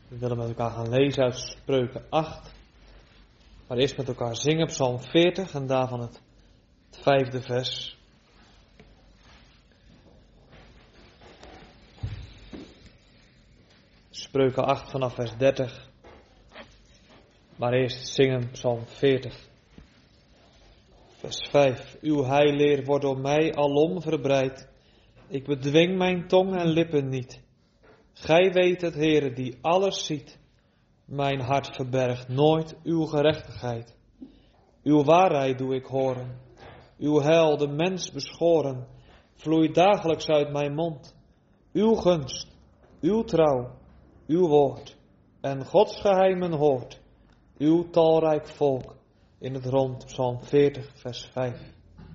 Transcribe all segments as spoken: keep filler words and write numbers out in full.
We willen met elkaar gaan lezen uit Spreuken acht. Maar eerst met elkaar zingen Psalm veertig en daarvan het, het vijfde vers. Spreuken acht vanaf vers dertig. Maar eerst zingen Psalm veertig. Vers vijf. Uw heilleer wordt door mij alom verbreid. Ik bedwing mijn tong en lippen niet. Gij weet het, Heere, die alles ziet. Mijn hart verbergt nooit uw gerechtigheid. Uw waarheid doe ik horen. Uw heil, de mens beschoren, vloeit dagelijks uit mijn mond. Uw gunst, uw trouw, uw woord en Gods geheimen hoort. Uw talrijk volk in het rond. Psalm veertig, vers vijf.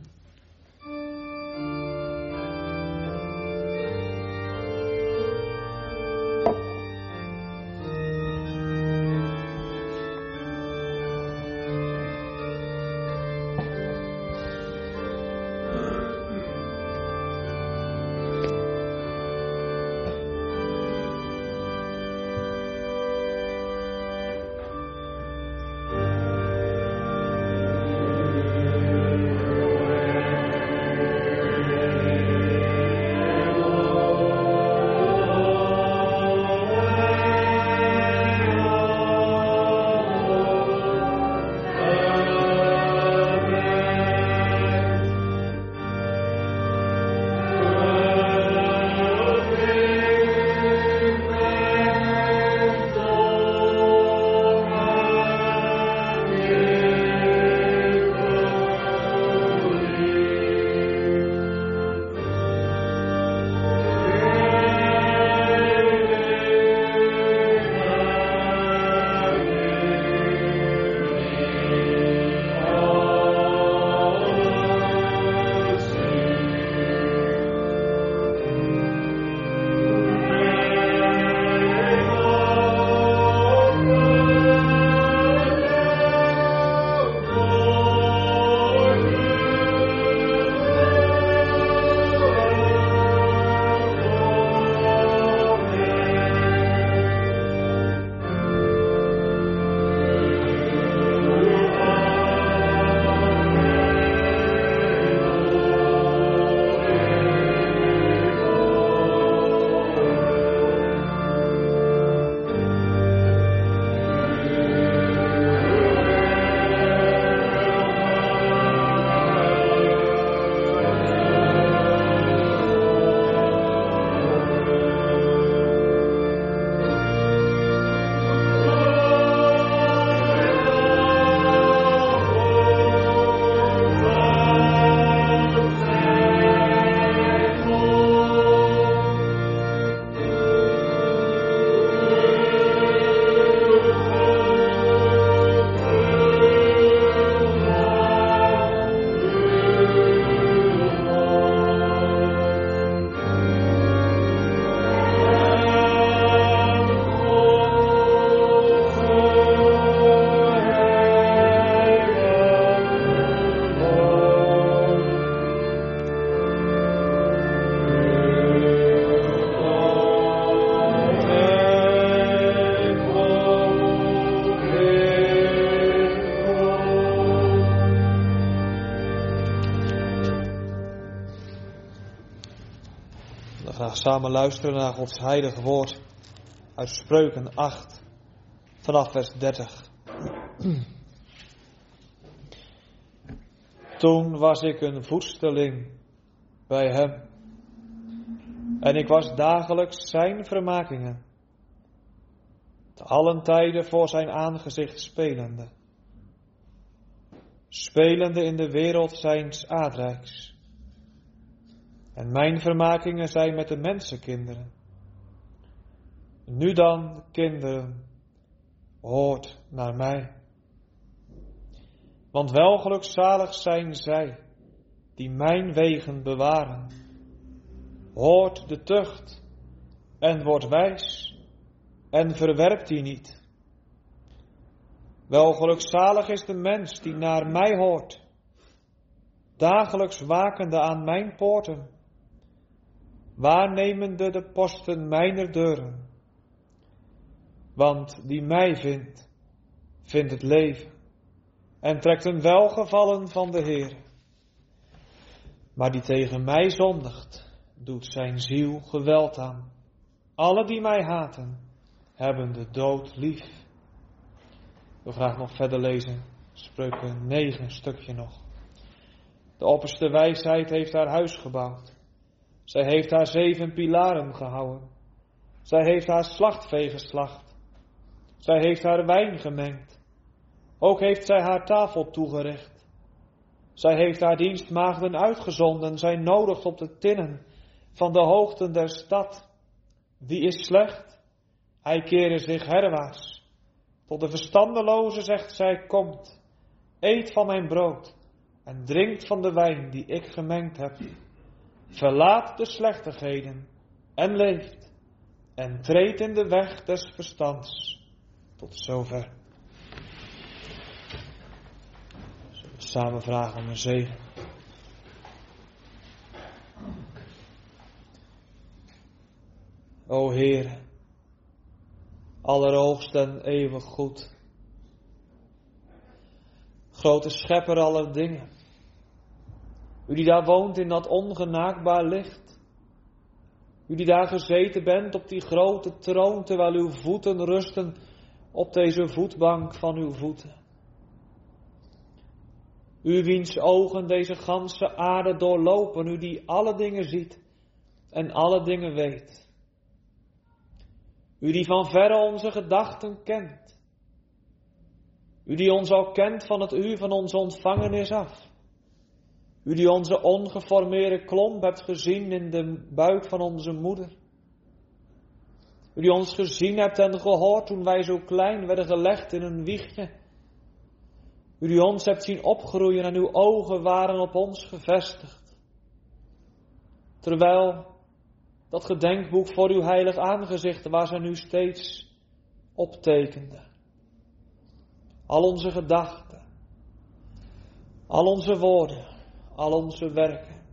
Samen luisteren naar Gods heilige woord uit Spreuken acht vanaf vers dertig. Toen was ik een voedsteling bij hem en ik was dagelijks zijn vermakingen, te allen tijden voor zijn aangezicht spelende, spelende in de wereld zijns aardrijks. En mijn vermakingen zijn met de mensenkinderen. Nu dan, kinderen, hoort naar mij. Want welgelukzalig zijn zij, die mijn wegen bewaren. Hoort de tucht en wordt wijs en verwerpt die niet. Welgelukzalig is de mens die naar mij hoort, dagelijks wakende aan mijn poorten, waarnemende de posten mijner deuren. Want die mij vindt, vindt het leven en trekt een welgevallen van de Heer. Maar die tegen mij zondigt, doet zijn ziel geweld aan. Alle die mij haten, hebben de dood lief. Ik wil graag nog verder lezen. Spreuken negen, stukje nog. De opperste wijsheid heeft haar huis gebouwd. Zij heeft haar zeven pilaren gehouden. Zij heeft haar slachtvee geslacht. Zij heeft haar wijn gemengd. Ook heeft zij haar tafel toegericht. Zij heeft haar dienstmaagden uitgezonden. Zij nodigt op de tinnen van de hoogten der stad. Wie is slecht? Hij kere zich herwaarts. Tot de verstandeloze zegt zij, komt, eet van mijn brood en drinkt van de wijn die ik gemengd heb. Verlaat de slechtigheden en leeft en treedt in de weg des verstands. Tot zover. Zullen we samen vragen om een zegen. O Heer, allerhoogst en eeuwig goed, grote schepper aller dingen, u die daar woont in dat ongenaakbaar licht, u die daar gezeten bent op die grote troon, terwijl uw voeten rusten op deze voetbank van uw voeten. U wiens ogen deze ganse aarde doorlopen, u die alle dingen ziet en alle dingen weet. U die van verre onze gedachten kent. U die ons al kent van het uur van onze ontvangenis af. U die onze ongeformeerde klomp hebt gezien in de buik van onze moeder. U die ons gezien hebt en gehoord toen wij zo klein werden gelegd in een wiegje. U die ons hebt zien opgroeien en uw ogen waren op ons gevestigd. Terwijl dat gedenkboek voor uw heilig aangezicht, waar zij nu steeds optekende. Al onze gedachten, al onze woorden, al onze werken.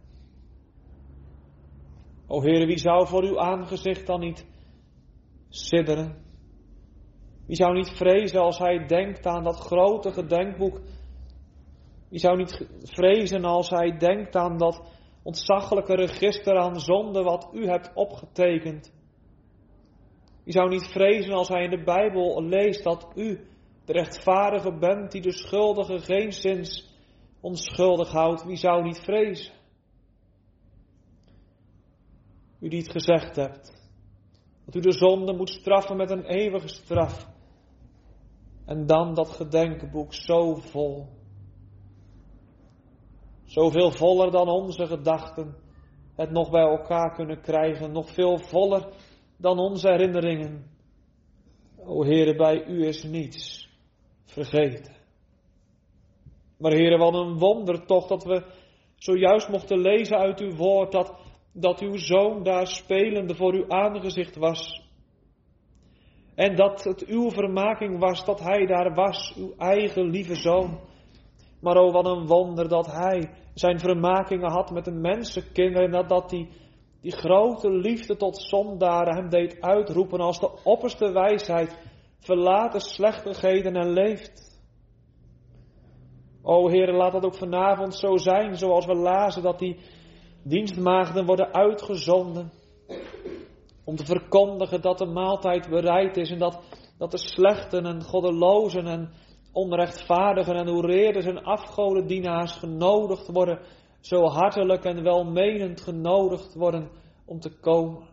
O Heere, wie zou voor uw aangezicht dan niet sidderen? Wie zou niet vrezen als hij denkt aan dat grote gedenkboek? Wie zou niet vrezen als hij denkt aan dat ontzaglijke register aan zonde wat u hebt opgetekend? Wie zou niet vrezen als hij in de Bijbel leest dat u de rechtvaardige bent die de schuldige geenszins onschuldig houdt? Wie zou niet vrezen? U die het gezegd hebt, dat u de zonde moet straffen met een eeuwige straf. En dan dat gedenkboek zo vol. Zoveel voller dan onze gedachten het nog bij elkaar kunnen krijgen. Nog veel voller dan onze herinneringen. O Heere, bij u is niets vergeten. Maar Heere, wat een wonder toch dat we zojuist mochten lezen uit uw woord dat, dat uw zoon daar spelende voor uw aangezicht was. En dat het uw vermaking was dat hij daar was, uw eigen lieve zoon. Maar oh, wat een wonder dat hij zijn vermakingen had met de mensenkinderen. En dat, dat die, die grote liefde tot zondaren hem deed uitroepen als de opperste wijsheid. Verlaat de slechtigheden en leeft. O Heer, laat dat ook vanavond zo zijn zoals we lazen dat die dienstmaagden worden uitgezonden. Om te verkondigen dat de maaltijd bereid is en dat, dat de slechten en goddelozen en onrechtvaardigen en hoereerders en afgodendienaars genodigd worden, zo hartelijk en welmenend genodigd worden om te komen.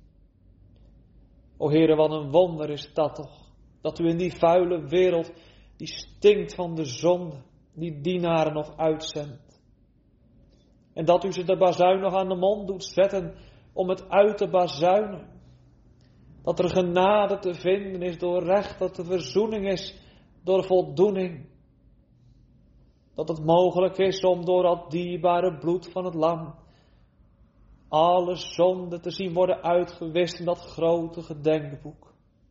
O Heere, wat een wonder is dat toch, dat u in die vuile wereld, die stinkt van de zonde, die dienaren nog uitzendt. En dat u ze de bazuin nog aan de mond doet zetten om het uit te bazuinen. Dat er genade te vinden is door recht, dat er verzoening is door voldoening. Dat het mogelijk is om door dat dierbare bloed van het lam alle zonden te zien worden uitgewist in dat grote gedenkboek.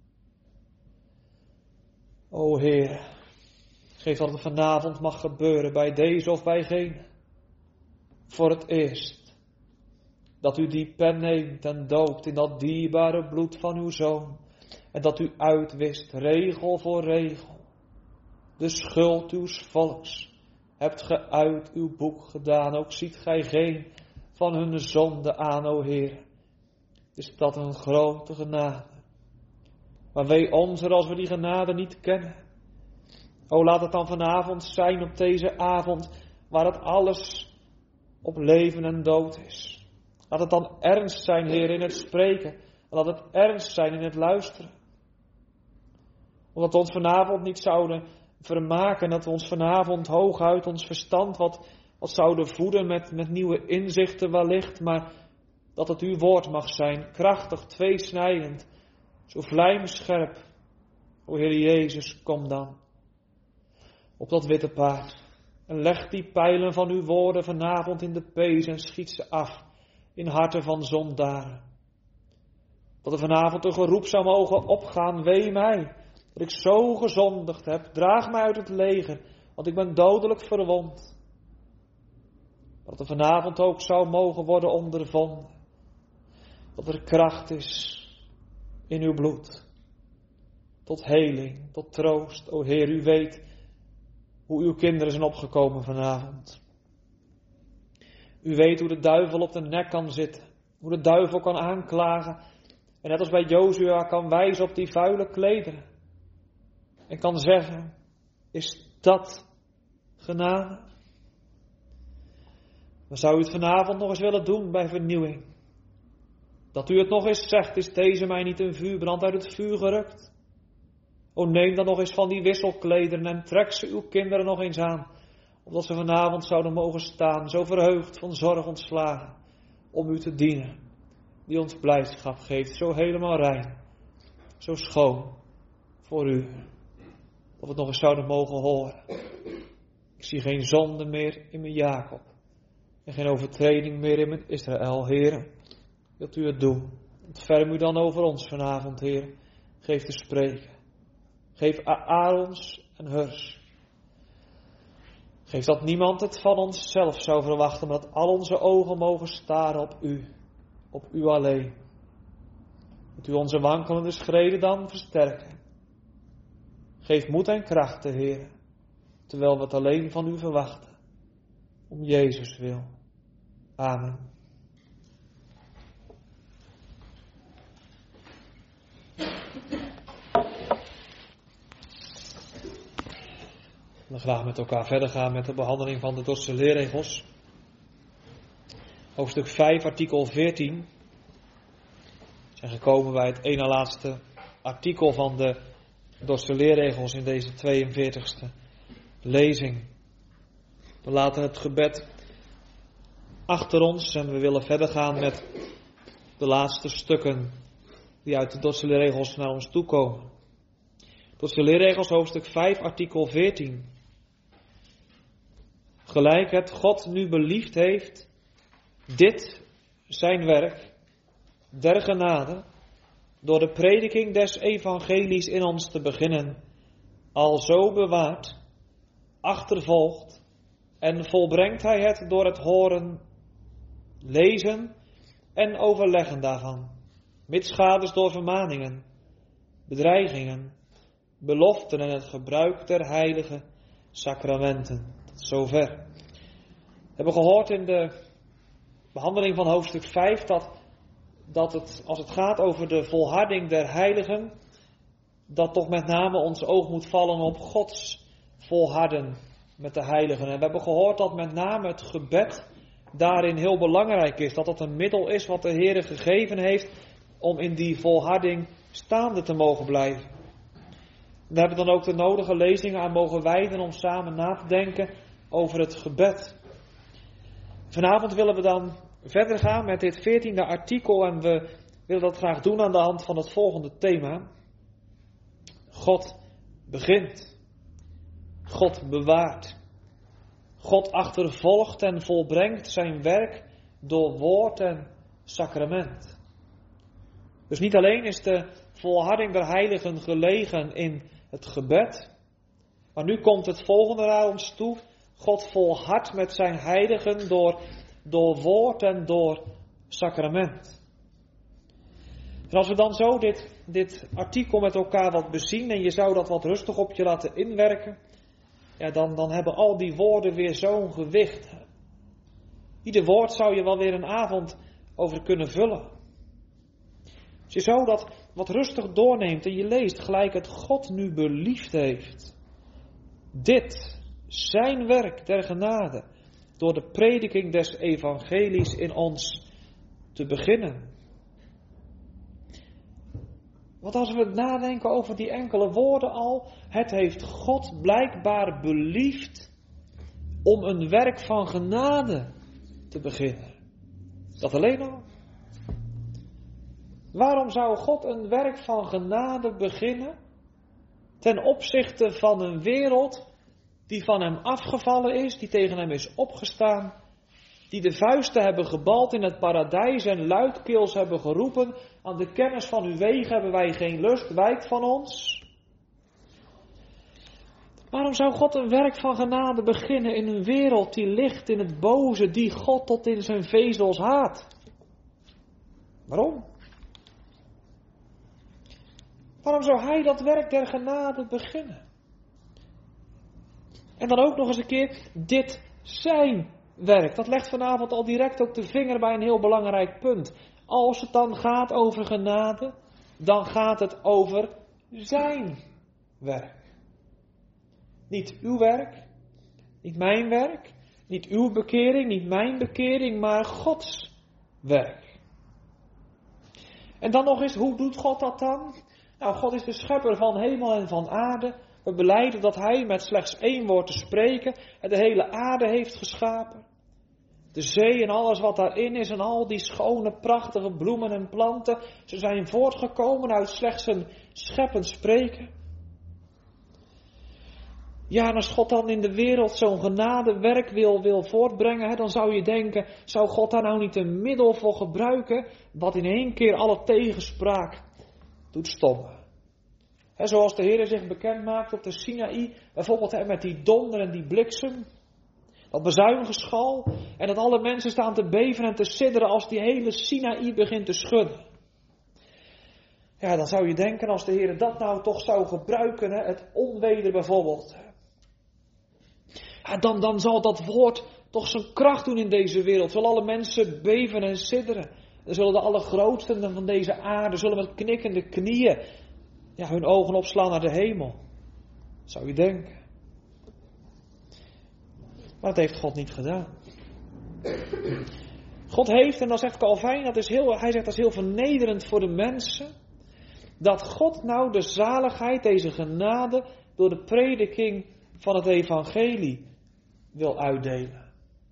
O Heer, geef dat het vanavond mag gebeuren bij deze of bij gene. Voor het eerst dat u die pen neemt en doopt in dat dierbare bloed van uw Zoon. En dat u uitwist, regel voor regel, de schuld uws volks. Hebt ge uit uw boek gedaan, ook ziet gij geen van hun zonde aan, o Heer. Is dat een grote genade. Maar wee ons er als we die genade niet kennen. O, laat het dan vanavond zijn op deze avond, waar het alles op leven en dood is. Laat het dan ernst zijn, Heer, in het spreken. Laat het ernst zijn in het luisteren. Omdat we ons vanavond niet zouden vermaken, dat we ons vanavond hooguit ons verstand wat, wat zouden voeden met, met nieuwe inzichten wellicht, maar dat het uw woord mag zijn, krachtig, tweesnijdend, zo vlijmscherp. O Heer Jezus, kom dan op dat witte paard en leg die pijlen van uw woorden vanavond in de pees en schiet ze af in harten van zondaren. Dat er vanavond een geroep zou mogen opgaan, wee mij, dat ik zo gezondigd heb, draag mij uit het leger, want ik ben dodelijk verwond. Dat er vanavond ook zou mogen worden ondervonden, dat er kracht is in uw bloed, tot heling, tot troost. O Heer, u weet hoe uw kinderen zijn opgekomen vanavond. U weet hoe de duivel op de nek kan zitten, hoe de duivel kan aanklagen en net als bij Jozua kan wijzen op die vuile klederen en kan zeggen, is dat genade? Maar zou u het vanavond nog eens willen doen bij vernieuwing? Dat u het nog eens zegt, is deze mij niet een vuurbrand uit het vuur gerukt? O, neem dan nog eens van die wisselklederen en trek ze uw kinderen nog eens aan, opdat ze vanavond zouden mogen staan, zo verheugd van zorg ontslagen, om u te dienen, die ons blijdschap geeft, zo helemaal rein, zo schoon voor u, dat we het nog eens zouden mogen horen. Ik zie geen zonde meer in mijn Jacob en geen overtreding meer in mijn Israël, Heer. Wilt u het doen? Ontferm u dan over ons vanavond, Heer. Geef te spreken. Geef Aarons en Hurs. Geef dat niemand het van onszelf zou verwachten, maar dat al onze ogen mogen staren op u. Op u alleen. Dat u onze wankelende schreden dan versterken. Geef moed en kracht, Heer, terwijl we het alleen van u verwachten. Om Jezus wil. Amen. We graag met elkaar verder gaan met de behandeling van de Dordtse leerregels. Hoofdstuk vijf, artikel veertien. We zijn gekomen bij het ene laatste artikel van de Dordtse leerregels in deze tweeënveertigste lezing. We laten het gebed achter ons en we willen verder gaan met de laatste stukken die uit de Dordtse leerregels naar ons toe komen. Dordtse leerregels, hoofdstuk vijf, artikel veertien. Gelijk het God nu beliefd heeft, dit zijn werk der genade, door de prediking des evangelies in ons te beginnen, al zo bewaard, achtervolgt en volbrengt hij het door het horen, lezen en overleggen daarvan, mitsgaders door vermaningen, bedreigingen, beloften en het gebruik der heilige sacramenten. Tot zover. We hebben gehoord in de behandeling van hoofdstuk vijf dat, dat het, als het gaat over de volharding der heiligen, dat toch met name ons oog moet vallen op Gods volharden met de heiligen. En we hebben gehoord dat met name het gebed daarin heel belangrijk is. Dat dat een middel is wat de Heer gegeven heeft om in die volharding staande te mogen blijven. We hebben dan ook de nodige lezingen aan mogen wijden om samen na te denken over het gebed. Vanavond willen we dan verder gaan met dit veertiende artikel en we willen dat graag doen aan de hand van het volgende thema. God begint. God bewaart. God achtervolgt en volbrengt zijn werk door woord en sacrament. Dus niet alleen is de volharding der heiligen gelegen in het gebed, maar nu komt het volgende naar ons toe. God volhardt met zijn heiligen door, door woord en door sacrament. En als we dan zo dit, dit artikel met elkaar wat bezien en je zou dat wat rustig op je laten inwerken, ja, dan, dan hebben al die woorden weer zo'n gewicht. Ieder woord zou je wel weer een avond over kunnen vullen. Als je zo dat wat rustig doorneemt en je leest gelijk het God nu beliefd heeft. Dit, zijn werk der genade, door de prediking des evangelies in ons te beginnen. Want als we nadenken over die enkele woorden al, het heeft God blijkbaar beliefd om een werk van genade te beginnen. Dat alleen al. Waarom zou God een werk van genade beginnen ten opzichte van een wereld die van hem afgevallen is, die tegen hem is opgestaan, die de vuisten hebben gebald in het paradijs en luidkeels hebben geroepen, aan de kennis van uw wegen hebben wij geen lust, wijkt van ons. Waarom zou God een werk van genade beginnen in een wereld die ligt in het boze, die God tot in zijn vezels haat? Waarom? Waarom zou hij dat werk der genade beginnen? En dan ook nog eens een keer dit zijn werk. Dat legt vanavond al direct ook de vinger bij een heel belangrijk punt. Als het dan gaat over genade, dan gaat het over zijn werk. Niet uw werk, niet mijn werk, niet uw bekering, niet mijn bekering, maar Gods werk. En dan nog eens, hoe doet God dat dan? Nou, God is de schepper van hemel en van aarde. We belijden dat hij met slechts één woord te spreken en de hele aarde heeft geschapen. De zee en alles wat daarin is en al die schone, prachtige bloemen en planten. Ze zijn voortgekomen uit slechts een scheppend spreken. Ja, en als God dan in de wereld zo'n genadewerk wil, wil voortbrengen, hè, dan zou je denken, zou God daar nou niet een middel voor gebruiken, wat in één keer alle tegenspraak doet stoppen. He, zoals de Heer zich bekend maakt op de Sinaï, bijvoorbeeld he, met die donder en die bliksem, dat bezuingeschal, en dat alle mensen staan te beven en te sidderen als die hele Sinaï begint te schudden. Ja, dan zou je denken, als de Heer dat nou toch zou gebruiken, he, het onweder bijvoorbeeld, ja, dan, dan zal dat woord toch zijn kracht doen in deze wereld. Zullen alle mensen beven en sidderen. Dan zullen de allergrootsten van deze aarde, zullen met knikkende knieën, ja, hun ogen opslaan naar de hemel. Zou je denken. Maar dat heeft God niet gedaan. God heeft, en dat zegt Calvijn, dat is heel, hij zegt dat is heel vernederend voor de mensen, dat God nou de zaligheid, deze genade, door de prediking van het evangelie wil uitdelen.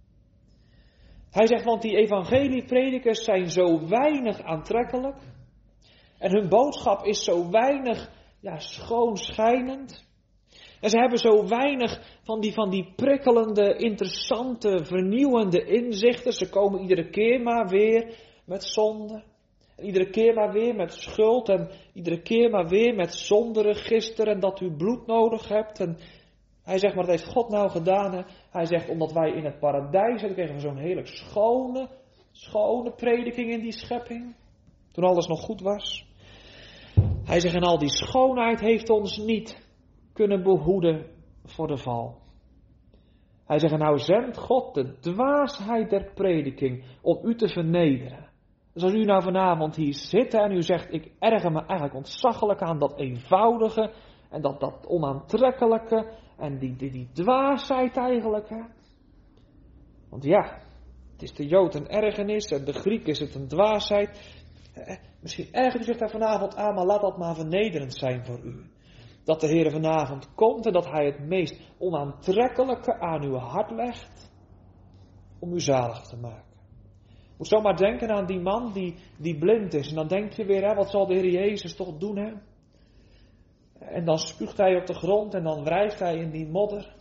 Hij zegt, want die evangeliepredikers zijn zo weinig aantrekkelijk en hun boodschap is zo weinig ja, schoonschijnend. En ze hebben zo weinig van die, van die prikkelende, interessante, vernieuwende inzichten. Ze komen iedere keer maar weer met zonde. En iedere keer maar weer met schuld. En iedere keer maar weer met zonderegister. En dat u bloed nodig hebt. En hij zegt, maar dat heeft God nou gedaan. Hè? Hij zegt, omdat wij in het paradijs, dan kregen we zo'n heerlijk schone, schone prediking in die schepping. Toen alles nog goed was. Hij zegt, en al die schoonheid heeft ons niet kunnen behoeden voor de val. Hij zegt, nou zendt God de dwaasheid der prediking om u te vernederen. Dus als u nou vanavond hier zit en u zegt, ik erger me eigenlijk ontzaglijk aan dat eenvoudige en dat, dat onaantrekkelijke en die, die, die dwaasheid eigenlijk. Hè? Want ja, het is de Jood een ergernis en de Griek is het een dwaasheid. Eh, misschien ergert u zich daar vanavond aan, maar laat dat maar vernederend zijn voor u. Dat de Heer vanavond komt en dat Hij het meest onaantrekkelijke aan uw hart legt om u zalig te maken. Je moet zomaar denken aan die man die, die blind is. En dan denk je weer, hè, wat zal de Heer Jezus toch doen? Hè? En dan spuugt Hij op de grond en dan wrijft Hij in die modder.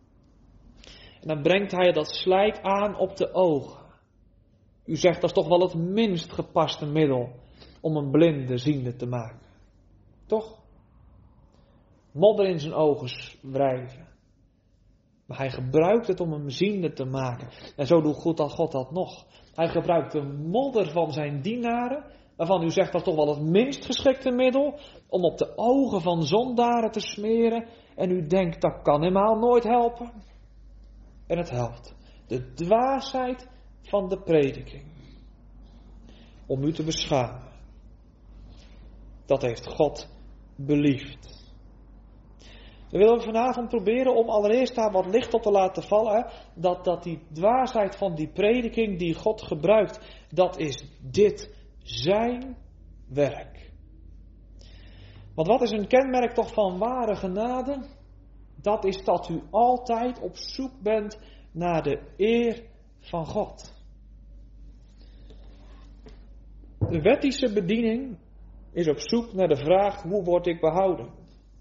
En dan brengt Hij dat slijk aan op de ogen. U zegt, dat is toch wel het minst gepaste middel om een blinde ziende te maken. Toch? Modder in zijn ogen wrijven. Maar hij gebruikt het om hem ziende te maken. En zo doet God dat, God dat nog. Hij gebruikt de modder van zijn dienaren waarvan u zegt dat is toch wel het minst geschikte middel om op de ogen van zondaren te smeren en u denkt dat kan helemaal nooit helpen. En het helpt. De dwaasheid van de prediking. Om u te beschamen. Dat heeft God beliefd. We willen vanavond proberen om allereerst daar wat licht op te laten vallen. Dat, dat die dwaasheid van die prediking die God gebruikt, dat is dit zijn werk. Want wat is een kenmerk toch van ware genade? Dat is dat u altijd op zoek bent naar de eer van God. De wettische bediening is op zoek naar de vraag, hoe word ik behouden?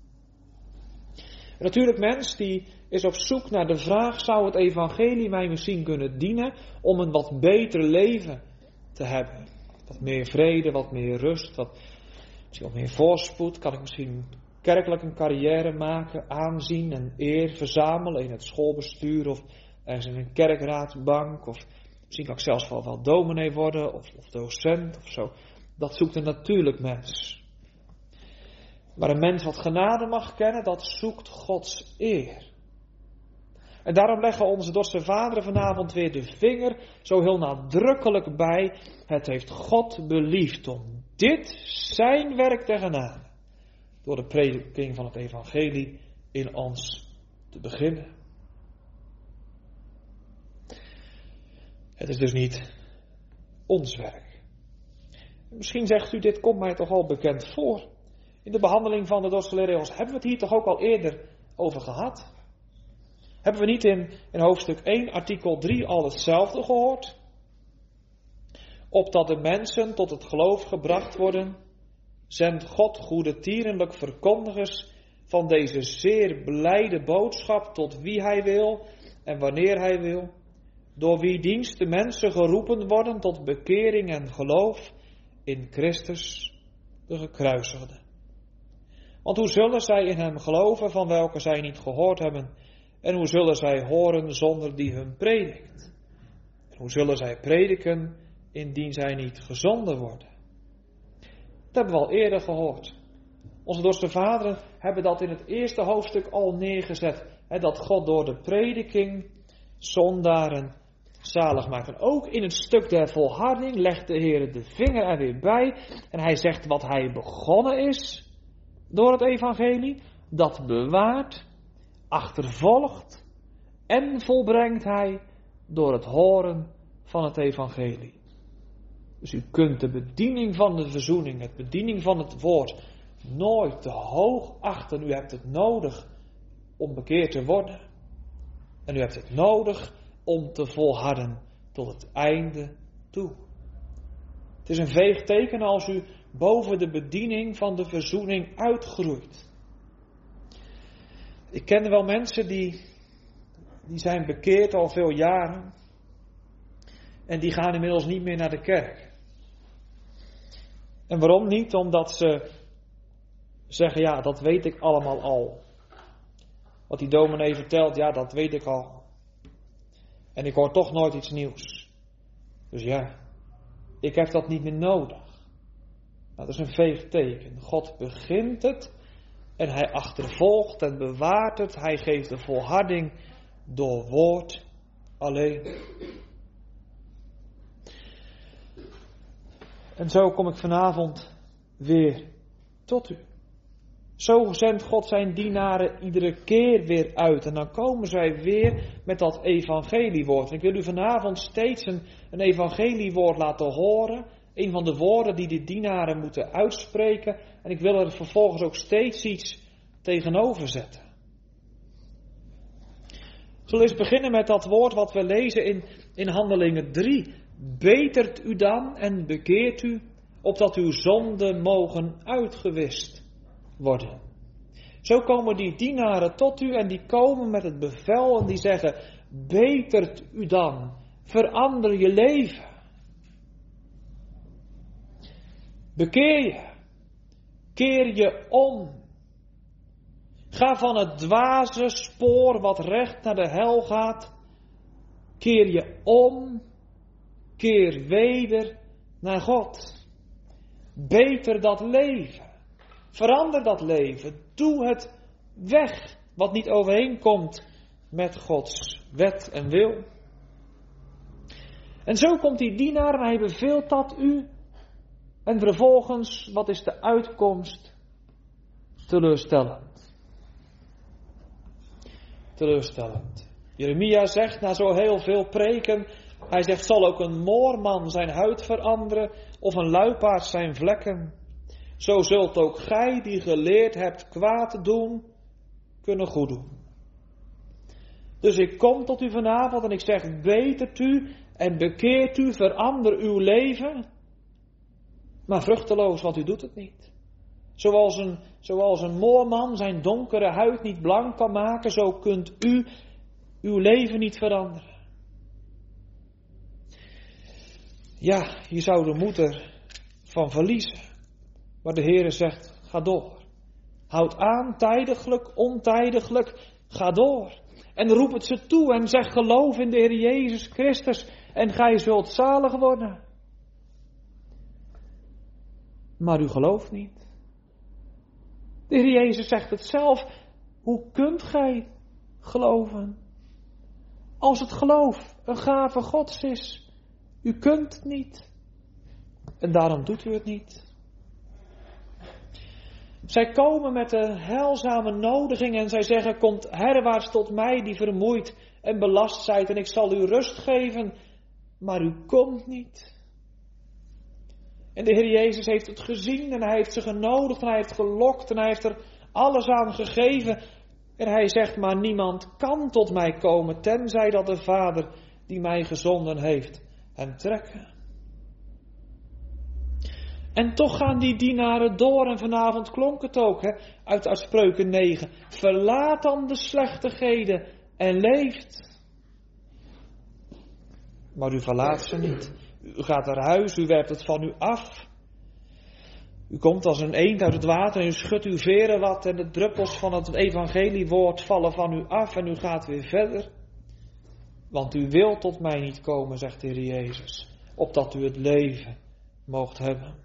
En natuurlijk mens die is op zoek naar de vraag, zou het evangelie mij misschien kunnen dienen om een wat beter leven te hebben? Wat meer vrede, wat meer rust, wat, misschien wat meer voorspoed. Kan ik misschien kerkelijk een carrière maken, aanzien en eer verzamelen in het schoolbestuur of ergens in een kerkraadbank. Of misschien kan ik zelfs wel, wel dominee worden of, of docent of zo. Dat zoekt een natuurlijk mens. Maar een mens wat genade mag kennen, dat zoekt Gods eer. En daarom leggen onze Dorse vaderen vanavond weer de vinger zo heel nadrukkelijk bij. Het heeft God beliefd om dit zijn werk te genade. Door de prediking van het evangelie in ons te beginnen. Het is dus niet ons werk. Misschien zegt u, dit komt mij toch al bekend voor. In de behandeling van de Dorse leerregels hebben we het hier toch ook al eerder over gehad. Hebben we niet in, in hoofdstuk één, artikel drie al hetzelfde gehoord? Opdat de mensen tot het geloof gebracht worden, zendt God goede tierenlijk verkondigers van deze zeer blijde boodschap tot wie hij wil en wanneer hij wil, door wie dienst de mensen geroepen worden tot bekering en geloof in Christus, de gekruisigde. Want hoe zullen zij in hem geloven van welke zij niet gehoord hebben? En hoe zullen zij horen zonder die hun predikt? En hoe zullen zij prediken indien zij niet gezonden worden? Dat hebben we al eerder gehoord. Onze Dorse vaderen hebben dat in het eerste hoofdstuk al neergezet. Hè, dat God door de prediking zondaren zalig maakt. En ook in het stuk der volharding legt de Heer de vinger er weer bij. En hij zegt wat hij begonnen is door het evangelie, dat bewaart, achtervolgt en volbrengt hij door het horen van het evangelie. Dus u kunt de bediening van de verzoening, het bediening van het woord, nooit te hoog achten. U hebt het nodig om bekeerd te worden. En u hebt het nodig om te volharden tot het einde toe. Het is een veeg teken als u boven de bediening van de verzoening uitgroeit. Ik ken wel mensen die, die zijn bekeerd al veel jaren. En die gaan inmiddels niet meer naar de kerk. En waarom niet? Omdat ze zeggen, ja, dat weet ik allemaal al. Wat die dominee vertelt, ja, dat weet ik al. En ik hoor toch nooit iets nieuws. Dus ja, ik heb dat niet meer nodig. Nou, dat is een veeg teken. God begint het en hij achtervolgt en bewaart het. Hij geeft de volharding door woord alleen. En zo kom ik vanavond weer tot u. Zo zendt God zijn dienaren iedere keer weer uit. En dan komen zij weer met dat evangeliewoord. En ik wil u vanavond steeds een, een evangeliewoord laten horen. Een van de woorden die de dienaren moeten uitspreken. En ik wil er vervolgens ook steeds iets tegenover zetten. Ik zal eens beginnen met dat woord wat we lezen in, in Handelingen drie. Betert u dan en bekeert u, opdat uw zonden mogen uitgewist worden. Zo komen die dienaren tot u en die komen met het bevel en die zeggen, betert u dan, verander je leven. Bekeer je, keer je om. Ga van het dwaze spoor wat recht naar de hel gaat, keer je om, keer weder naar God. beter dat leven. Verander dat leven. Doe het weg wat niet overeenkomt met Gods wet en wil. En zo komt die dienaar en hij beveelt dat u. En vervolgens, wat is de uitkomst? Teleurstellend. Teleurstellend. Jeremia zegt na zo heel veel preken, hij zegt, zal ook een moorman zijn huid veranderen of een luipaard zijn vlekken? Zo zult ook gij die geleerd hebt kwaad te doen, kunnen goed doen. Dus ik kom tot u vanavond en ik zeg, betert u en bekeert u, verander uw leven. Maar vruchteloos, want u doet het niet. Zoals een, zoals een moorman zijn donkere huid niet blank kan maken, zo kunt u uw leven niet veranderen. Ja, je zou er moed van verliezen. Maar de Heere zegt, ga door. Houd aan, tijdiglijk, ontijdiglijk, ga door. En roep het ze toe en zeg, geloof in de Heer Jezus Christus en gij zult zalig worden. Maar u gelooft niet. De Heer Jezus zegt het zelf, hoe kunt gij geloven? Als het geloof een gave Gods is, u kunt het niet. En daarom doet u het niet. Zij komen met een heilzame nodiging en zij zeggen, komt herwaarts tot mij die vermoeid en belast zijt en ik zal u rust geven, maar u komt niet. En de Heer Jezus heeft het gezien en hij heeft ze genodigd en hij heeft gelokt en hij heeft er alles aan gegeven. En hij zegt, maar niemand kan tot mij komen, tenzij dat de Vader die mij gezonden heeft hem trekken. En toch gaan die dienaren door en vanavond klonk het ook, hè, uit, uit Spreuken negen. Verlaat dan de slechtigheden en leeft. Maar u verlaat ze niet. U gaat naar huis, u werpt het van u af. U komt als een eend uit het water en u schudt uw veren wat en de druppels van het evangeliewoord vallen van u af en u gaat weer verder. Want u wilt tot mij niet komen, zegt de Heer Jezus, opdat u het leven moogt hebben.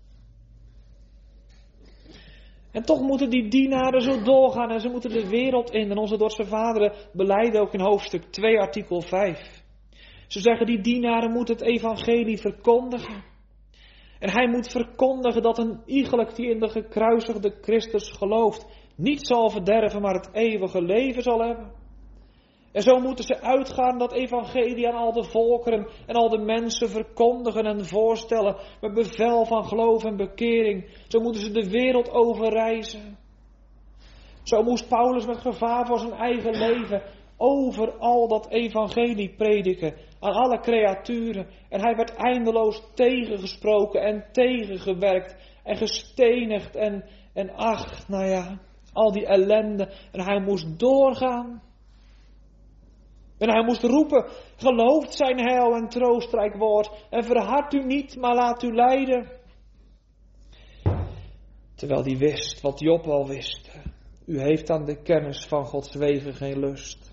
En toch moeten die dienaren zo doorgaan en ze moeten de wereld in. En onze Dordtse vaderen belijden ook in hoofdstuk twee, artikel vijf. Ze zeggen, die dienaren moeten het evangelie verkondigen. En hij moet verkondigen dat een iegelijk die in de gekruisigde Christus gelooft, niet zal verderven, maar het eeuwige leven zal hebben. En zo moeten ze uitgaan dat evangelie aan al de volkeren en al de mensen verkondigen en voorstellen met bevel van geloof en bekering. Zo moeten ze de wereld overreizen. Zo moest Paulus met gevaar voor zijn eigen leven overal dat evangelie prediken aan alle creaturen. En hij werd eindeloos tegengesproken en tegengewerkt en gestenigd en, en ach, nou ja, al die ellende. En hij moest doorgaan. En hij moest roepen, gelooft zijn heil en troostrijk woord en verhard u niet, maar laat u leiden. Terwijl hij wist wat Job al wist. U heeft aan de kennis van Gods wegen geen lust.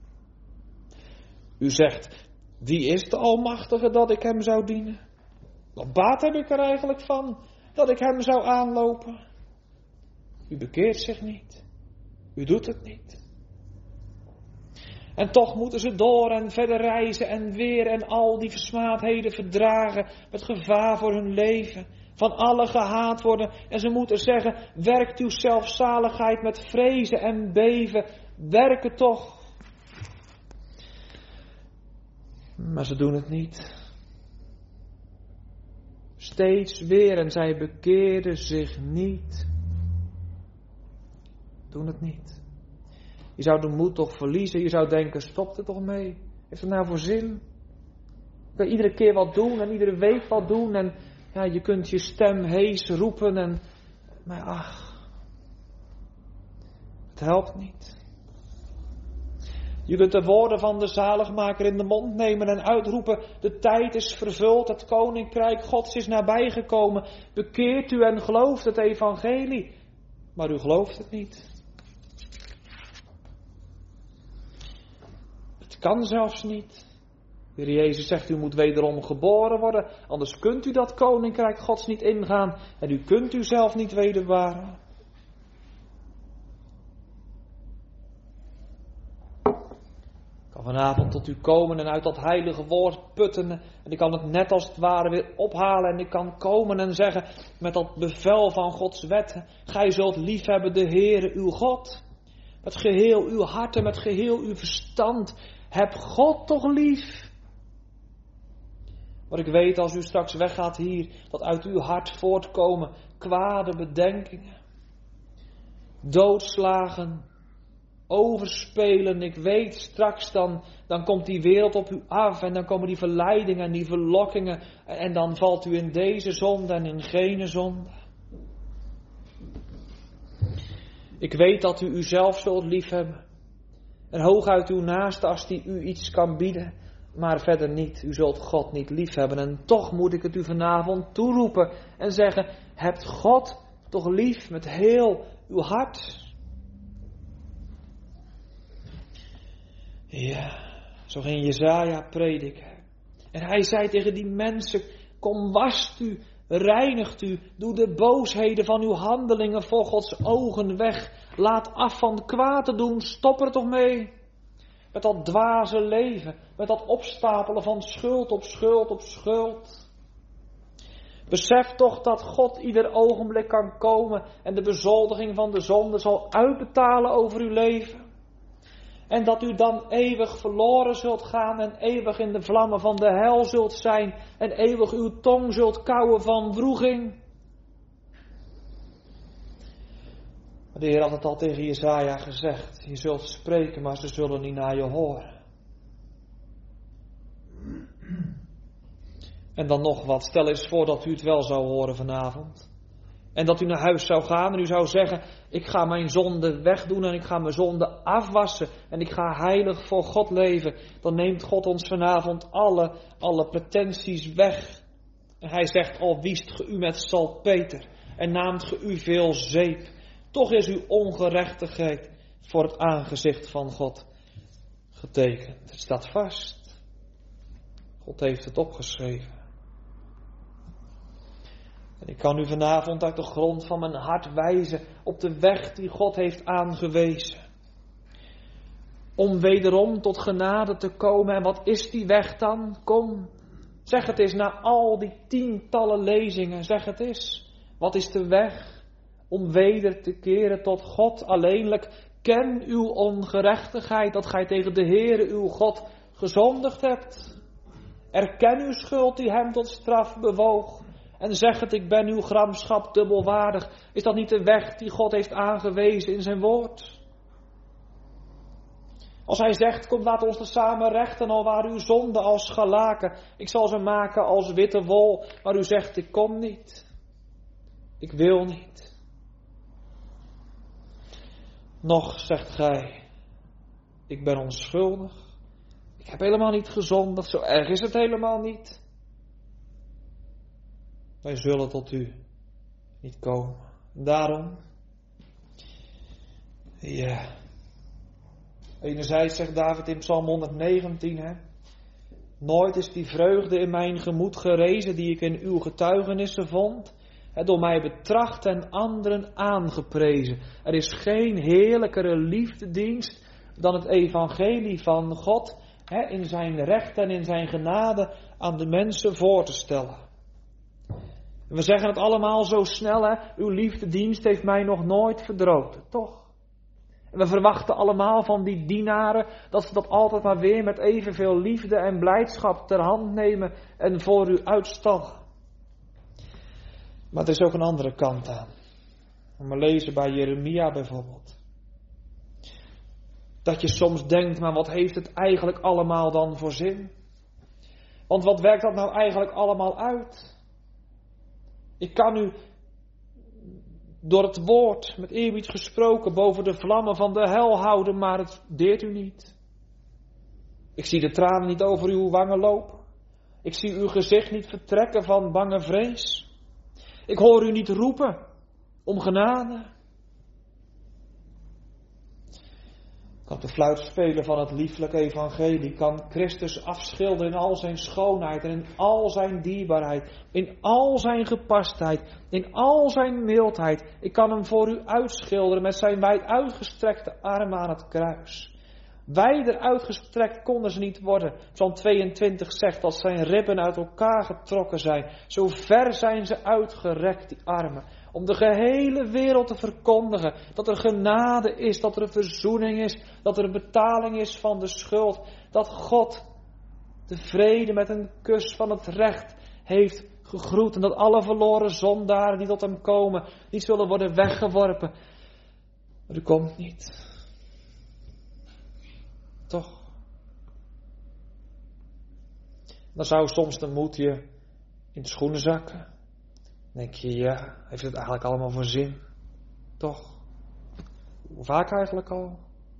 U zegt, wie is de Almachtige dat ik hem zou dienen? Wat baat heb ik er eigenlijk van dat ik hem zou aanlopen? U bekeert zich niet. U doet het niet. En toch moeten ze door en verder reizen en weer en al die versmaadheden verdragen met gevaar voor hun leven. Van alle gehaat worden en ze moeten zeggen, werkt uw zelfzaligheid met vrezen en beven, werk het toch. Maar ze doen het niet. Steeds weer en zij bekeerden zich niet. Doen het niet. Je zou de moed toch verliezen. Je zou denken, stop er toch mee. Heeft het nou voor zin? Je kan iedere keer wat doen en iedere week wat doen. En ja, je kunt je stem hees roepen. En, maar ach, het helpt niet. Je kunt de woorden van de zaligmaker in de mond nemen en uitroepen. De tijd is vervuld, het koninkrijk Gods is nabijgekomen. Bekeert u en gelooft het evangelie. Maar u gelooft het niet. Het kan zelfs niet. Heer Jezus zegt, u moet wederom geboren worden, anders kunt u dat koninkrijk Gods niet ingaan en u kunt u zelf niet wederbaren. Ik kan vanavond tot u komen en uit dat heilige woord putten en ik kan het net als het ware weer ophalen en ik kan komen en zeggen met dat bevel van Gods wet, gij zult liefhebben de Heere uw God, met geheel uw hart en met geheel uw verstand. Heb God toch lief. Maar ik weet als u straks weggaat hier, dat uit uw hart voortkomen kwade bedenkingen, doodslagen, overspelen. Ik weet straks dan, dan komt die wereld op u af en dan komen die verleidingen en die verlokkingen en dan valt u in deze zonde en in gene zonde. Ik weet dat u uzelf zult liefhebben en hooguit uw naaste als die u iets kan bieden. Maar verder niet, u zult God niet liefhebben. En toch moet ik het u vanavond toeroepen en zeggen, hebt God toch lief met heel uw hart? Ja, zo ging Jesaja prediken. En hij zei tegen die mensen, kom wast u, reinigt u, doe de boosheden van uw handelingen voor Gods ogen weg. Laat af van kwaad te doen, stop er toch mee. Met dat dwaze leven, met dat opstapelen van schuld op schuld op schuld. Besef toch dat God ieder ogenblik kan komen en de bezoldiging van de zonde zal uitbetalen over uw leven. En dat u dan eeuwig verloren zult gaan en eeuwig in de vlammen van de hel zult zijn en eeuwig uw tong zult kauwen van wroeging. De Heer had het al tegen Jesaja gezegd. Je zult spreken, maar ze zullen niet naar je horen. En dan nog wat. Stel eens voor dat u het wel zou horen vanavond. En dat u naar huis zou gaan en u zou zeggen, ik ga mijn zonde wegdoen en ik ga mijn zonde afwassen. En ik ga heilig voor God leven. Dan neemt God ons vanavond alle, alle pretenties weg. En hij zegt, al wiest ge u met salpeter en naamt ge u veel zeep. Toch is uw ongerechtigheid voor het aangezicht van God getekend. Het staat vast. God heeft het opgeschreven. En ik kan u vanavond uit de grond van mijn hart wijzen op de weg die God heeft aangewezen. Om wederom tot genade te komen. En wat is die weg dan? Kom, zeg het eens na al die tientallen lezingen. Zeg het eens. Wat is de weg? Om weder te keren tot God alleenlijk. Ken uw ongerechtigheid, dat gij tegen de Heere uw God gezondigd hebt. Erken uw schuld die hem tot straf bewoog. En zeg het, ik ben uw gramschap dubbelwaardig. Is dat niet de weg die God heeft aangewezen in zijn woord? Als hij zegt, kom laat ons samen rechten, al waren uw zonden als scharlaken. Ik zal ze maken als witte wol. Maar u zegt, ik kom niet. Ik wil niet. Nog zegt gij, ik ben onschuldig. Ik heb helemaal niet gezondigd, zo erg is het helemaal niet. Wij zullen tot u niet komen. Daarom, ja, enerzijds zegt David in Psalm honderdnegentien, hè, nooit is die vreugde in mijn gemoed gerezen die ik in uw getuigenissen vond. He, door mij betracht en anderen aangeprezen. Er is geen heerlijkere liefdedienst dan het evangelie van God he, in zijn recht en in zijn genade aan de mensen voor te stellen. En we zeggen het allemaal zo snel, hè? Uw liefdedienst heeft mij nog nooit verdroten, toch? En we verwachten allemaal van die dienaren dat ze dat altijd maar weer met evenveel liefde en blijdschap ter hand nemen en voor u uitstallen. Maar er is ook een andere kant aan. We lezen bij Jeremia bijvoorbeeld. Dat je soms denkt, maar wat heeft het eigenlijk allemaal dan voor zin? Want wat werkt dat nou eigenlijk allemaal uit? Ik kan u door het woord met eerbied gesproken boven de vlammen van de hel houden, maar het deert u niet. Ik zie de tranen niet over uw wangen lopen. Ik zie uw gezicht niet vertrekken van bange vrees. Ik hoor u niet roepen om genade. Ik Kan de fluit spelen van het lieflijke evangelie. Kan Christus afschilderen in al zijn schoonheid en in al zijn dierbaarheid. In al zijn gepastheid. In al zijn mildheid. Ik kan hem voor u uitschilderen met zijn wijd uitgestrekte armen aan het kruis. Wijder uitgestrekt konden ze niet worden. Psalm tweeëntwintig zegt dat zijn ribben uit elkaar getrokken zijn. Zo ver zijn ze uitgerekt, die armen. Om de gehele wereld te verkondigen dat er genade is, dat er een verzoening is, dat er een betaling is van de schuld. Dat God de vrede met een kus van het recht heeft gegroet. En dat alle verloren zondaren die tot hem komen niet zullen worden weggeworpen. Maar u komt niet. Toch? Dan zou soms de moed je in de schoenen zakken. Dan denk je, ja, heeft het eigenlijk allemaal voor zin? Toch? Hoe vaak eigenlijk al?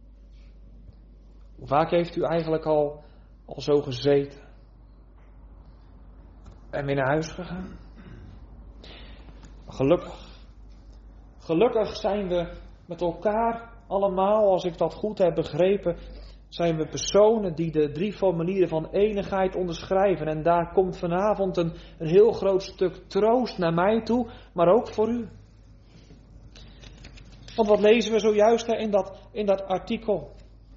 Hoe vaak heeft u eigenlijk al, al zo gezeten? En weer naar huis gegaan? Maar gelukkig. Gelukkig zijn we met elkaar allemaal, als ik dat goed heb begrepen, zijn we personen die de drie formulieren van eenigheid onderschrijven. En daar komt vanavond een, een heel groot stuk troost naar mij toe, maar ook voor u. Want wat lezen we zojuist in dat, in dat artikel?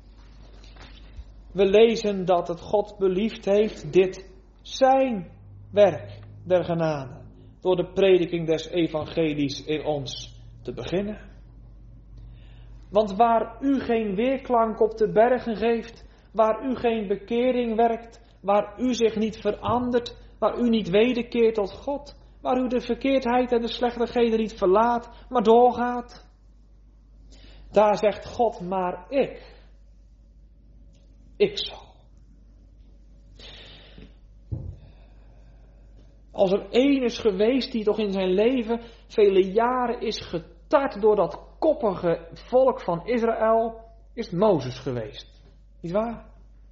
We lezen dat het God beliefd heeft dit zijn werk der genade door de prediking des evangelies in ons te beginnen. Want waar u geen weerklank op de bergen geeft, waar u geen bekering werkt, waar u zich niet verandert, waar u niet wederkeert tot God, waar u de verkeerdheid en de slechtigheden niet verlaat, maar doorgaat. Daar zegt God, maar ik, ik zal. Als er één is geweest die toch in zijn leven vele jaren is getart door dat koppige volk van Israël, is het Mozes geweest. Niet waar?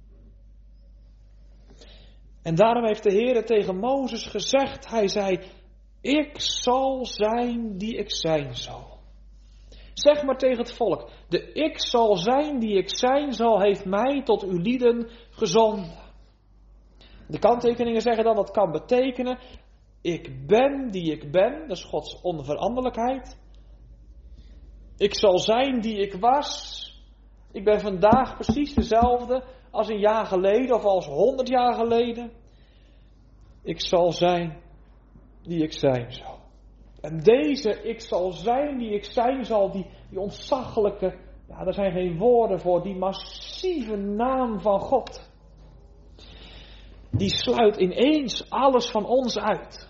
En daarom heeft de Heer tegen Mozes gezegd, hij zei, ik zal zijn die ik zijn zal. Zeg maar tegen het volk, de ik zal zijn die ik zijn zal, heeft mij tot uw lieden gezonden. De kanttekeningen zeggen dan, dat kan betekenen, ik ben die ik ben, dat is Gods onveranderlijkheid. Ik zal zijn die ik was. Ik ben vandaag precies dezelfde als een jaar geleden of als honderd jaar geleden. Ik zal zijn die ik zijn zal. En deze ik zal zijn die ik zijn zal, die, die ontzaglijke, ja, er zijn geen woorden voor, die massieve naam van God. Die sluit ineens alles van ons uit.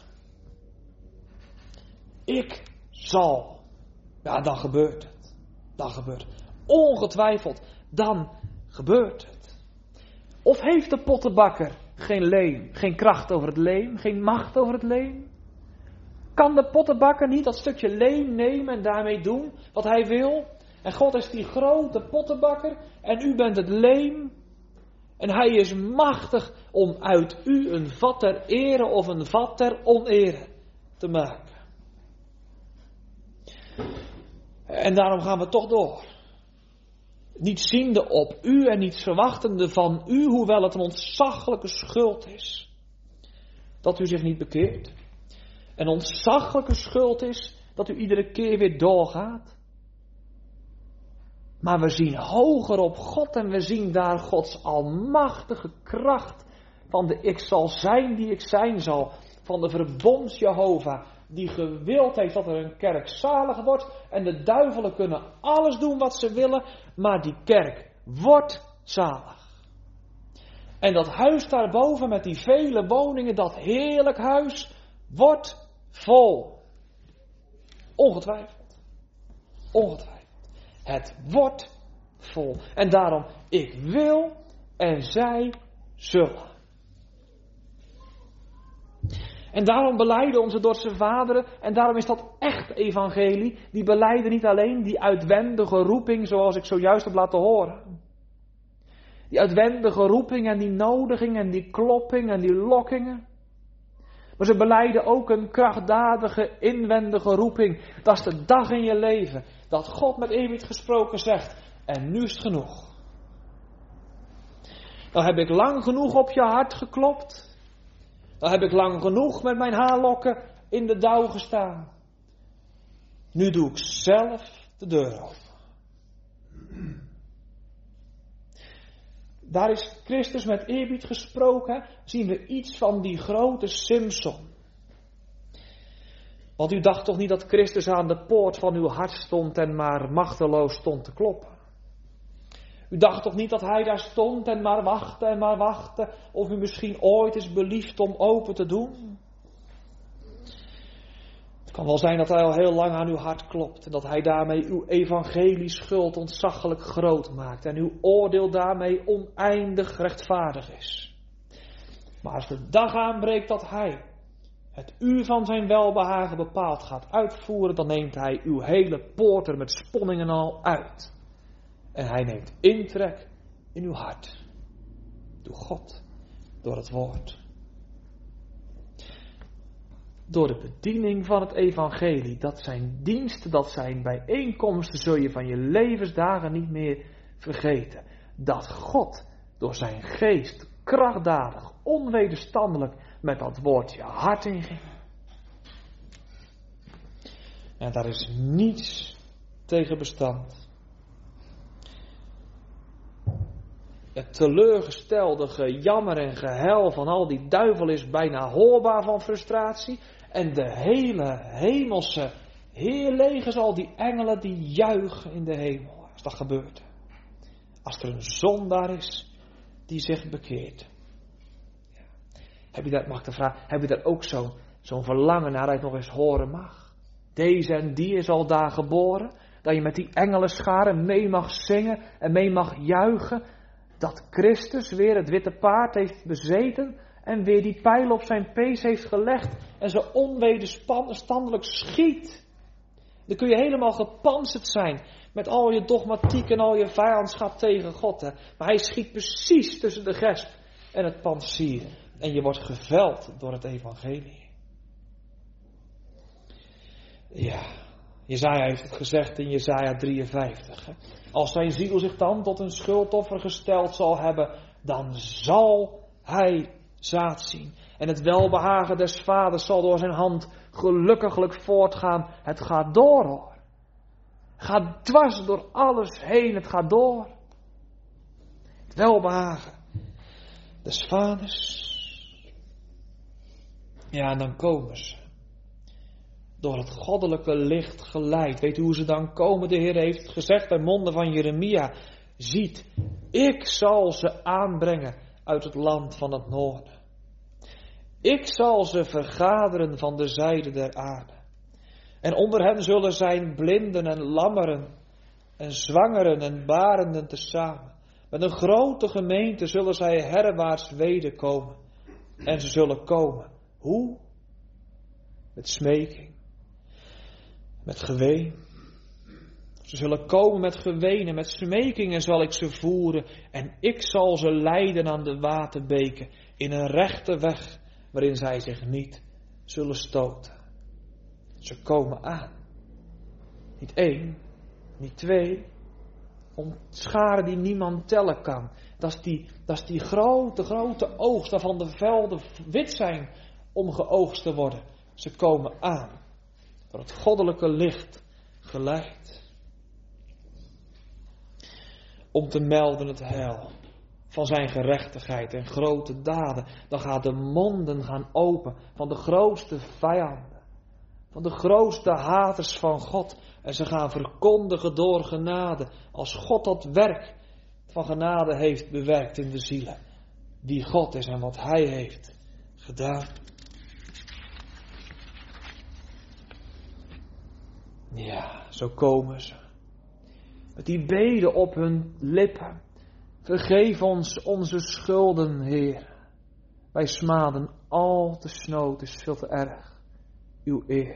Ik zal. Ja, dan gebeurt het. Dan gebeurt het. Ongetwijfeld, dan gebeurt het. Of heeft de pottenbakker geen leem, geen kracht over het leem, geen macht over het leem? Kan de pottenbakker niet dat stukje leem nemen en daarmee doen wat hij wil? En God is die grote pottenbakker en u bent het leem. En hij is machtig om uit u een vat ter ere of een vat ter onere te maken. En daarom gaan we toch door. Niet ziende op u en niet verwachtende van u, hoewel het een ontzaglijke schuld is. Dat u zich niet bekeert. Een ontzaglijke schuld is dat u iedere keer weer doorgaat. Maar we zien hoger op God en we zien daar Gods almachtige kracht. Van de ik zal zijn die ik zijn zal. Van de verbonds Jehovah. Die gewild heeft dat er een kerk zalig wordt. En de duivelen kunnen alles doen wat ze willen. Maar die kerk wordt zalig. En dat huis daarboven met die vele woningen. Dat heerlijk huis wordt vol. Ongetwijfeld. Ongetwijfeld. Het wordt vol. En daarom, ik wil en zij zullen. En daarom belijden onze Dordtse vaderen, en daarom is dat echt evangelie, die belijden niet alleen die uitwendige roeping zoals ik zojuist heb laten horen. Die uitwendige roeping en die nodiging en die klopping en die lokkingen. Maar ze belijden ook een krachtdadige inwendige roeping. Dat is de dag in je leven dat God met Eeuwig gesproken zegt, en nu is het genoeg. Dan heb ik lang genoeg op je hart geklopt. Dan heb ik lang genoeg met mijn haarlokken in de dauw gestaan. Nu doe ik zelf de deur open. Daar is Christus met eerbied gesproken. Zien we iets van die grote Simson. Want u dacht toch niet dat Christus aan de poort van uw hart stond en maar machteloos stond te kloppen. U dacht toch niet dat hij daar stond en maar wachtte en maar wachtte. Of u misschien ooit is beliefd om open te doen. Het kan wel zijn dat hij al heel lang aan uw hart klopt. En dat hij daarmee uw evangelieschuld ontzaglijk groot maakt. En uw oordeel daarmee oneindig rechtvaardig is. Maar als de dag aanbreekt dat hij het uur van zijn welbehagen bepaald gaat uitvoeren. Dan neemt hij uw hele poorter met sponningen al uit. En hij neemt intrek in uw hart. Door God. Door het woord. Door de bediening van het evangelie. Dat zijn diensten, dat zijn bijeenkomsten. Zul je van je levensdagen niet meer vergeten. Dat God door zijn geest krachtdadig, onwederstandelijk met dat woord je hart inging. En daar is niets tegen bestand. Het teleurgestelde gejammer en gehuil van al die duivel is bijna hoorbaar van frustratie. En de hele hemelse heerlegers, al die engelen die juichen in de hemel. Als dat gebeurt. Als er een zondaar is die zich bekeert. Ja. Heb je dat, mag ik de vraag, heb je daar ook zo'n zo'n verlangen naar dat je het nog eens horen mag? Deze en die is al daar geboren. Dat je met die engelenscharen mee mag zingen en mee mag juichen. Dat Christus weer het witte paard heeft bezeten en weer die pijl op zijn pees heeft gelegd en zo onwederstandelijk schiet. Dan kun je helemaal gepantserd zijn met al je dogmatiek en al je vijandschap tegen God. Hè. Maar hij schiet precies tussen de gesp en het pantsier. En je wordt geveld door het evangelie. Ja, Jesaja heeft het gezegd in Jesaja drieënvijftig. Hè. Als zijn ziel zich dan tot een schuldoffer gesteld zal hebben, dan zal hij zaad zien. En het welbehagen des vaders zal door zijn hand gelukkiglijk voortgaan. Het gaat door hoor. Het gaat dwars door alles heen. Het gaat door. Het welbehagen des vaders. Ja, en dan komen ze. Door het goddelijke licht geleid. Weet u hoe ze dan komen? De Heer heeft gezegd bij monden van Jeremia. Ziet, ik zal ze aanbrengen uit het land van het noorden. Ik zal ze vergaderen van de zijde der aarde. En onder hen zullen zijn blinden en lammeren en zwangeren en barenden tezamen. Met een grote gemeente zullen zij herwaarts wederkomen. En ze zullen komen. Hoe? Met smeking. Met geween. Ze zullen komen met geween en met smekingen zal ik ze voeren. En ik zal ze leiden aan de waterbeken. In een rechte weg waarin zij zich niet zullen stoten. Ze komen aan. Niet één, niet twee. Om scharen die niemand tellen kan. Dat is die, dat is die grote, grote oogst waarvan de velden wit zijn om geoogst te worden. Ze komen aan. Door het goddelijke licht geleid. Om te melden het heil van zijn gerechtigheid en grote daden. Dan gaan de monden gaan open van de grootste vijanden. Van de grootste haters van God. En ze gaan verkondigen door genade. Als God dat werk van genade heeft bewerkt in de zielen. Wie God is en wat hij heeft gedaan. Ja, zo komen ze. Met die beden op hun lippen. Vergeef ons onze schulden, Heer. Wij smaden al te snel, het is veel te erg. Uw eer.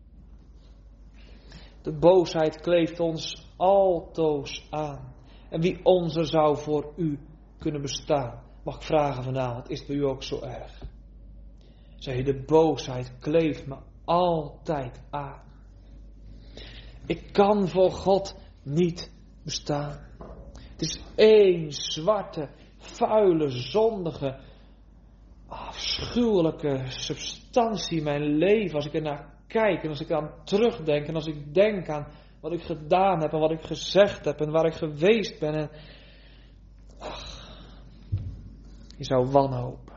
De boosheid kleeft ons altoos aan. En wie onze zou voor u kunnen bestaan? Mag ik vragen vanavond, is het bij u ook zo erg? Zeg je, de boosheid kleeft me altijd aan. Ik kan voor God niet bestaan. Het is één zwarte, vuile, zondige, afschuwelijke substantie in mijn leven. Als ik ernaar kijk en als ik aan terugdenk en als ik denk aan wat ik gedaan heb en wat ik gezegd heb en waar ik geweest ben. En, ach, je zou wanhopen.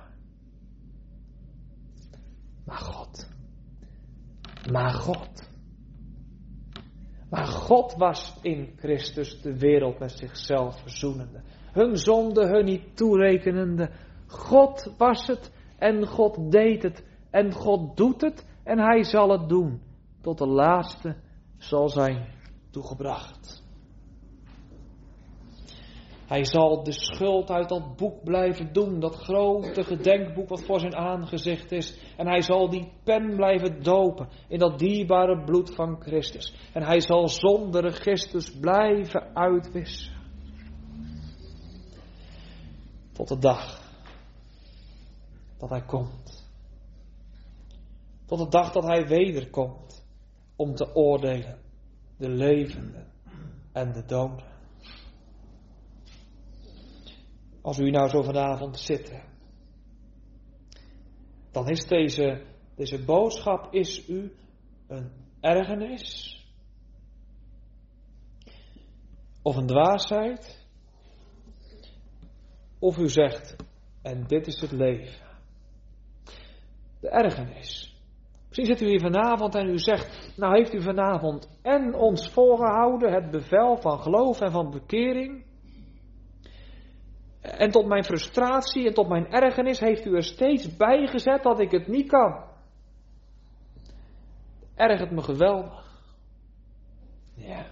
Maar God. Maar God. Maar God was in Christus de wereld met zichzelf verzoenende. Hun zonde hun niet toerekenende. God was het en God deed het en God doet het en Hij zal het doen. Tot de laatste zal zijn toegebracht. Hij zal de schuld uit dat boek blijven doen, dat grote gedenkboek wat voor zijn aangezicht is. En hij zal die pen blijven dopen in dat dierbare bloed van Christus. En hij zal zonder registers blijven uitwissen. Tot de dag dat hij komt. Tot de dag dat hij wederkomt om te oordelen de levenden en de doden. Als u nou zo vanavond zit, dan is deze, deze boodschap is u een ergernis of een dwaasheid, of u zegt, en dit is het leven. De ergernis. Misschien zit u hier vanavond en u zegt, nou heeft u vanavond en ons voorgehouden het bevel van geloof en van bekering. En tot mijn frustratie en tot mijn ergernis heeft u er steeds bij gezet dat ik het niet kan. Ergert me geweldig. Ja.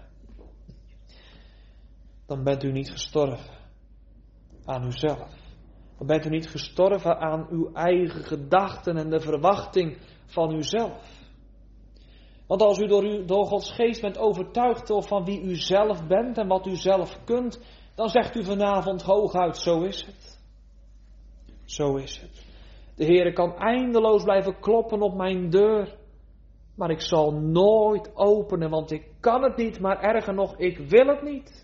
Dan bent u niet gestorven aan uzelf. Dan bent u niet gestorven aan uw eigen gedachten en de verwachting van uzelf. Want als u door, u door Gods geest bent overtuigd van wie u zelf bent en wat u zelf kunt, dan zegt u vanavond hooguit, zo is het. Zo is het. De Heere kan eindeloos blijven kloppen op mijn deur. Maar ik zal nooit openen, want ik kan het niet, maar erger nog, ik wil het niet.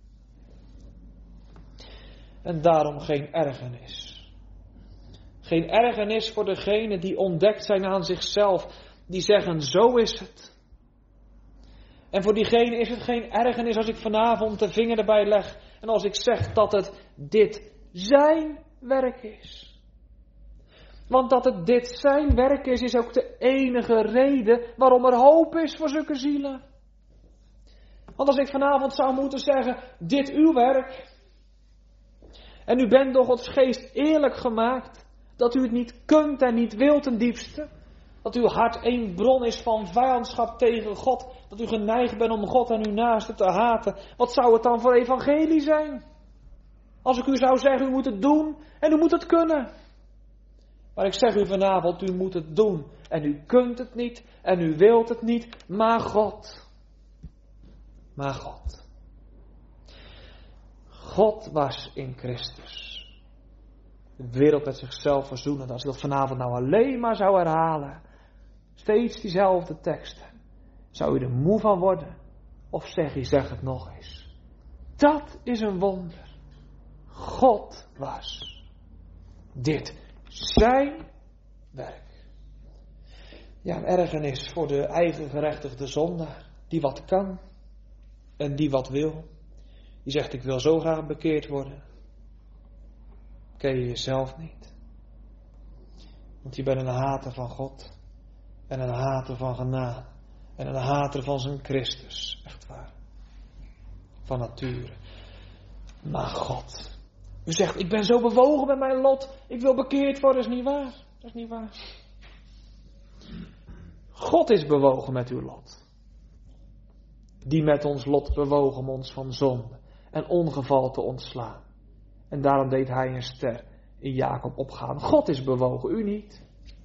En daarom geen ergernis. Geen ergernis voor degenen die ontdekt zijn aan zichzelf. Die zeggen, zo is het. En voor diegene is het geen ergernis als ik vanavond de vinger erbij leg. En als ik zeg dat het dit zijn werk is. Want dat het dit zijn werk is, is ook de enige reden waarom er hoop is voor zulke zielen. Want als ik vanavond zou moeten zeggen, dit uw werk. En u bent door Gods geest eerlijk gemaakt. Dat u het niet kunt en niet wilt ten diepste. Dat uw hart één bron is van vijandschap tegen God. Dat u geneigd bent om God en uw naaste te haten. Wat zou het dan voor evangelie zijn? Als ik u zou zeggen, u moet het doen en u moet het kunnen. Maar ik zeg u vanavond, u moet het doen. En u kunt het niet en u wilt het niet. Maar God. Maar God. God was in Christus. De wereld met zichzelf verzoenen. Als ik dat vanavond nou alleen maar zou herhalen. Steeds diezelfde teksten. Zou u er moe van worden? Of zeg je, zeg het nog eens. Dat is een wonder. God was. Dit zijn werk. Ja, een ergernis voor de eigen gerechtigde zondaar. Die wat kan. En die wat wil. Die zegt, ik wil zo graag bekeerd worden. Ken je jezelf niet. Want je bent een hater van God. En een hater van genade. En een hater van zijn Christus. Echt waar. Van nature. Maar God. U zegt, ik ben zo bewogen met mijn lot. Ik wil bekeerd worden. Dat is niet waar. Dat is niet waar. God is bewogen met uw lot. Die met ons lot bewogen om ons van zonde en ongeval te ontslaan. En daarom deed hij een ster in Jacob opgaan. God is bewogen, u niet.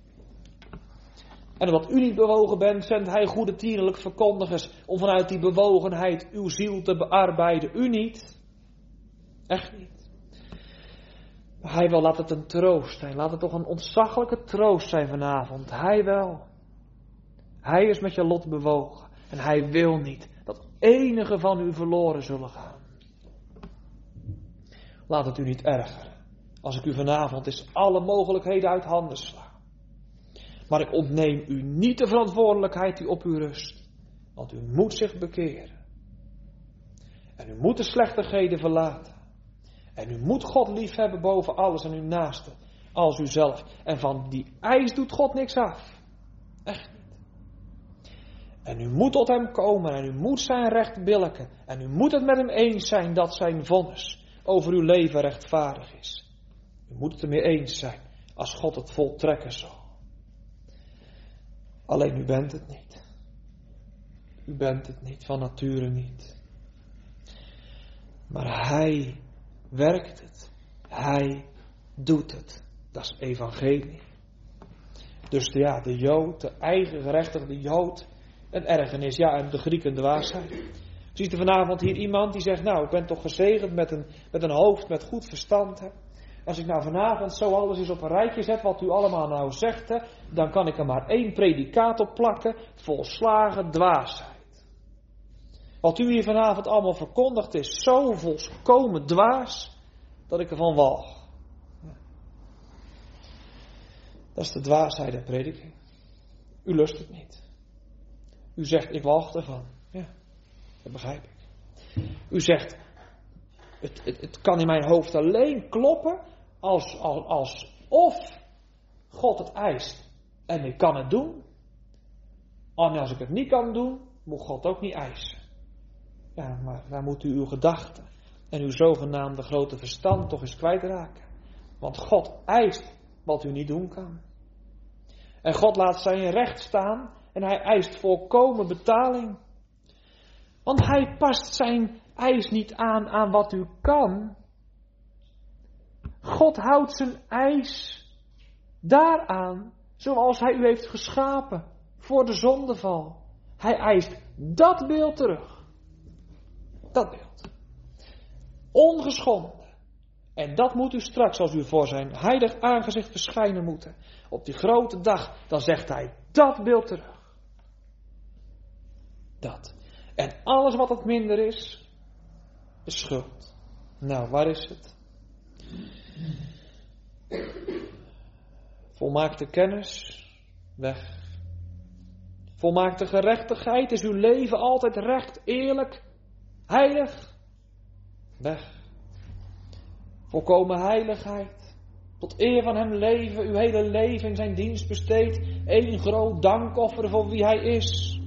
En omdat u niet bewogen bent, zendt hij goede tierlijk verkondigers om vanuit die bewogenheid uw ziel te bearbeiden. U niet. Echt niet. Maar hij wil, laat het een troost zijn. Laat het toch een ontzaglijke troost zijn vanavond. Hij wel. Hij is met je lot bewogen. En hij wil niet dat enige van u verloren zullen gaan. Laat het u niet ergeren. als ik u vanavond eens alle mogelijkheden uit handen sla. Maar ik ontneem u niet de verantwoordelijkheid die op u rust. Want u moet zich bekeren. En u moet de slechtigheden verlaten. En u moet God liefhebben boven alles en uw naaste als uzelf. En van die eis doet God niks af. Echt niet. En u moet tot hem komen en u moet zijn recht billijken. En u moet het met hem eens zijn dat zijn vonnis over uw leven rechtvaardig is. U moet het ermee eens zijn als God het voltrekken zal. Alleen u bent het niet. U bent het niet, van nature niet. Maar hij werkt het. Hij doet het. Dat is evangelie. Dus ja, de Jood, de eigen gerechtigde Jood, een ergernis, ja, en de Grieken de dwaasheid. Ziet er vanavond hier iemand die zegt, nou, ik ben toch gezegend met een, met een hoofd met goed verstand. Hè. Als ik nou vanavond zo alles eens op een rijtje zet, wat u allemaal nou zegt, hè, dan kan ik er maar één predicaat op plakken, volslagen dwaasheid. Wat u hier vanavond allemaal verkondigt is zo volkomen dwaas, dat ik ervan walg. Dat is de dwaasheid der prediking. U lust het niet. U zegt, ik walg ervan. Ja, dat begrijp ik. U zegt, het, het, het kan in mijn hoofd alleen kloppen als, als, als of God het eist en ik kan het doen. En als ik het niet kan doen, moet God ook niet eisen. Ja, maar daar moet u uw gedachten en uw zogenaamde grote verstand toch eens kwijtraken. Want God eist wat u niet doen kan. En God laat zijn recht staan en hij eist volkomen betaling. Want hij past zijn eis niet aan aan wat u kan. God houdt zijn eis daaraan zoals hij u heeft geschapen voor de zondeval. Hij eist dat beeld terug. Dat beeld. Ongeschonden. En dat moet u straks, als u voor zijn heilig aangezicht verschijnen moeten. Op die grote dag, dan zegt hij dat beeld terug. Dat. En alles wat het minder is, is schuld. Nou, waar is het? Volmaakte kennis, weg. Volmaakte gerechtigheid, is uw leven altijd recht, eerlijk, heilig, weg. Volkomen heiligheid, tot eer van hem leven, uw hele leven in zijn dienst besteed, één groot dankoffer voor wie hij is.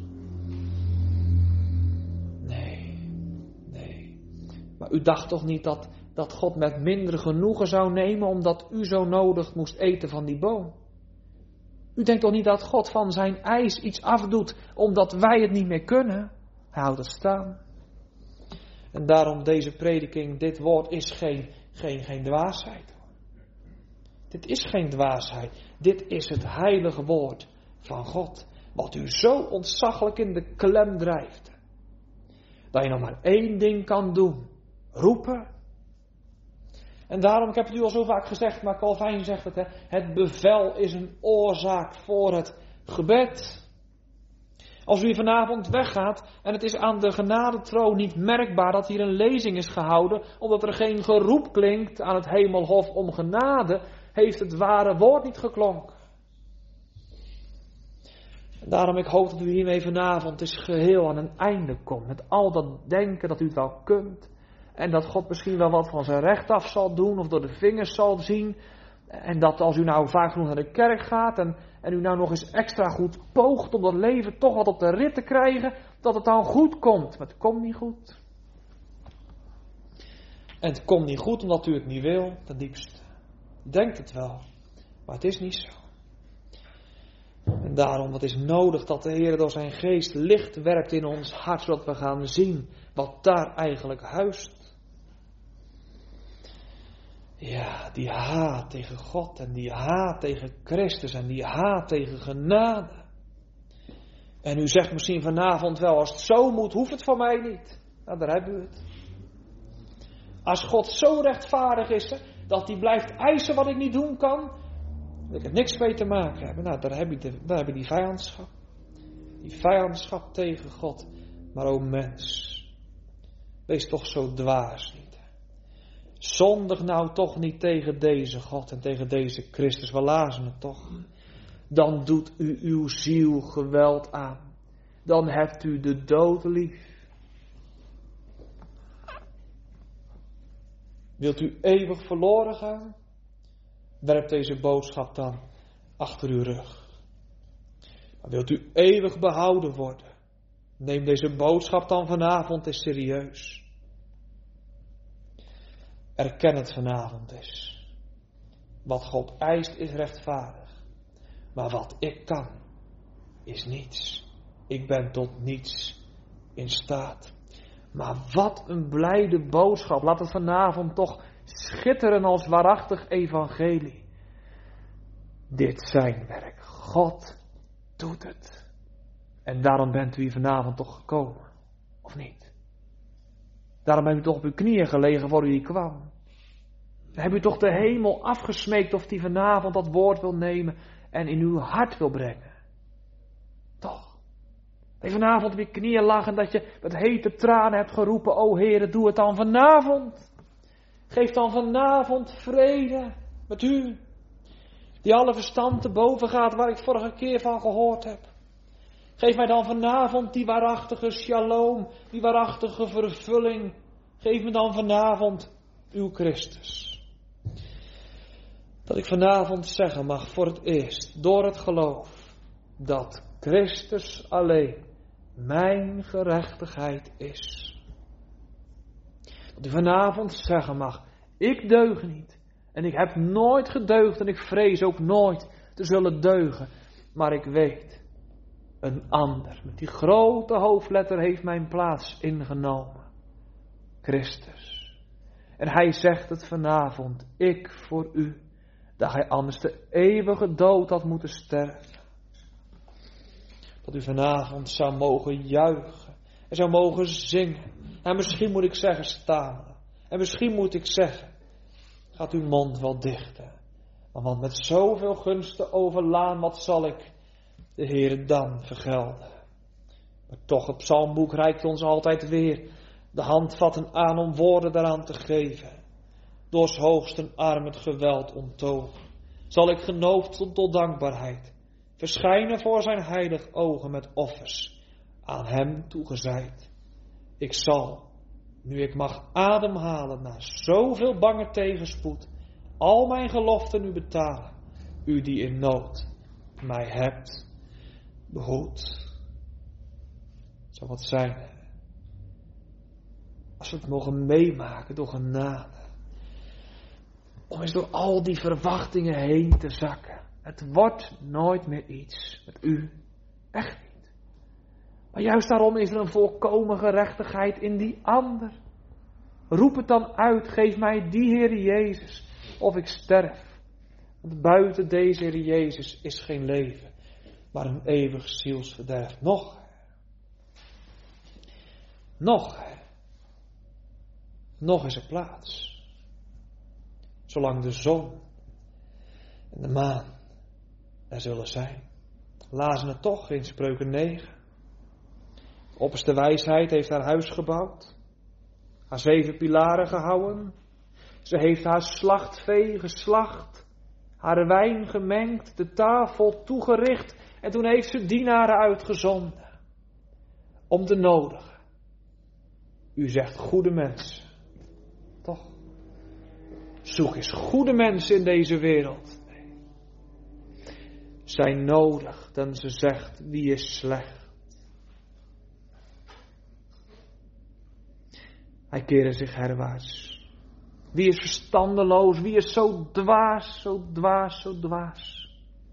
Nee, nee. Maar u dacht toch niet dat, dat God met minder genoegen zou nemen omdat u zo nodig moest eten van die boom? U denkt toch niet dat God van zijn eis iets afdoet omdat wij het niet meer kunnen? Hij houdt het staan. En daarom deze prediking, dit woord is geen, geen, geen dwaasheid. Dit is geen dwaasheid. Dit is het heilige woord van God. Wat u zo ontzaglijk in de klem drijft. Dat je nog maar één ding kan doen. Roepen. En daarom, ik heb het u al zo vaak gezegd, maar Calvijn zegt het. Hè, het bevel is een oorzaak voor het gebed. Als u hier vanavond weggaat en het is aan de genadetroon niet merkbaar dat hier een lezing is gehouden, omdat er geen geroep klinkt aan het hemelhof om genade, heeft het ware woord niet geklonken. En daarom ik hoop dat u hiermee vanavond eens geheel aan een einde komt. Met al dat denken dat u het wel kunt. En dat God misschien wel wat van zijn recht af zal doen of door de vingers zal zien. En dat als u nou vaak genoeg naar de kerk gaat en, en u nou nog eens extra goed poogt om dat leven toch wat op de rit te krijgen, dat het dan goed komt. Maar het komt niet goed. En het komt niet goed omdat u het niet wil, ten diepste. U denkt het wel, maar het is niet zo. En daarom, het is nodig dat de Heer door zijn geest licht werpt in ons hart, zodat we gaan zien wat daar eigenlijk huist. Ja, die haat tegen God en die haat tegen Christus en die haat tegen genade. En u zegt misschien vanavond wel, als het zo moet, hoeft het voor mij niet. Nou, daar hebben we het. Als God zo rechtvaardig is, dat hij blijft eisen wat ik niet doen kan, wil ik er niks mee te maken hebben. Nou, daar heb je, de, daar heb je die vijandschap. Die vijandschap tegen God. Maar o mens, wees toch zo dwaas niet. Zondig nou toch niet tegen deze God en tegen deze Christus. We lazen het toch. Dan doet u uw ziel geweld aan. Dan hebt u de dood lief. Wilt u eeuwig verloren gaan? Werp deze boodschap dan achter uw rug. Maar wilt u eeuwig behouden worden? Neem deze boodschap dan vanavond eens serieus. Erken het vanavond eens. Wat God eist is rechtvaardig. Maar wat ik kan, is niets. Ik ben tot niets in staat. Maar wat een blijde boodschap. Laat het vanavond toch schitteren als waarachtig evangelie. Dit zijn werk. God doet het. En daarom bent u hier vanavond toch gekomen. Of niet? Daarom bent u toch op uw knieën gelegen voor u hier kwam. Dan hebt u toch de hemel afgesmeekt of die vanavond dat woord wil nemen en in uw hart wil brengen. Toch? Dat je vanavond op je knieën lag en dat je met hete tranen hebt geroepen, o Heere, doe het dan vanavond. Geef dan vanavond vrede met u. Die alle verstand te boven gaat waar ik vorige keer van gehoord heb. Geef mij dan vanavond die waarachtige shalom, die waarachtige vervulling. Geef me dan vanavond uw Christus. Dat ik vanavond zeggen mag voor het eerst, door het geloof, dat Christus alleen mijn gerechtigheid is. Dat u vanavond zeggen mag, ik deug niet. En ik heb nooit gedeugd en ik vrees ook nooit te zullen deugen. Maar ik weet, een ander met die grote hoofdletter heeft mijn plaats ingenomen. Christus. En hij zegt het vanavond, ik voor u. Dat hij anders de eeuwige dood had moeten sterven. Dat u vanavond zou mogen juichen. En zou mogen zingen. En misschien moet ik zeggen stamelen. En misschien moet ik zeggen, gaat uw mond wel dichten. Want met zoveel gunsten overlaan, wat zal ik de Heere dan vergelden. Maar toch, het psalmboek reikt ons altijd weer de handvatten aan om woorden daaraan te geven. Doors hoogsten arm het geweld onttogen. Zal ik genoofd tot, tot dankbaarheid verschijnen voor zijn heilig ogen met offers aan hem toegezeid. Ik zal, nu ik mag ademhalen na zoveel bange tegenspoed, al mijn geloften u betalen, u die in nood mij hebt behoed. Zou wat zijn, als we het mogen meemaken door genade. Om eens door al die verwachtingen heen te zakken. Het wordt nooit meer iets met u. Echt niet. Maar juist daarom is er een volkomen gerechtigheid in die ander. Roep het dan uit. Geef mij die Heer Jezus. Of ik sterf. Want buiten deze Heer Jezus is geen leven. Maar een eeuwig zielsverderf. Nog. Nog. Nog is er plaats. Zolang de zon en de maan er zullen zijn. Lazen het toch in Spreuken negen. De opperste wijsheid heeft haar huis gebouwd. Haar zeven pilaren gehouden. Ze heeft haar slachtvee geslacht. Haar wijn gemengd. De tafel toegericht. En toen heeft ze dienaren uitgezonden. Om te nodigen. U zegt goede mensen. Toch? Zoek eens goede mensen in deze wereld. Nee. Zij nodig, dan ze zegt, wie is slecht. Hij keerde zich herwaarts. Wie is verstandeloos, wie is zo dwaas, zo dwaas, zo dwaas.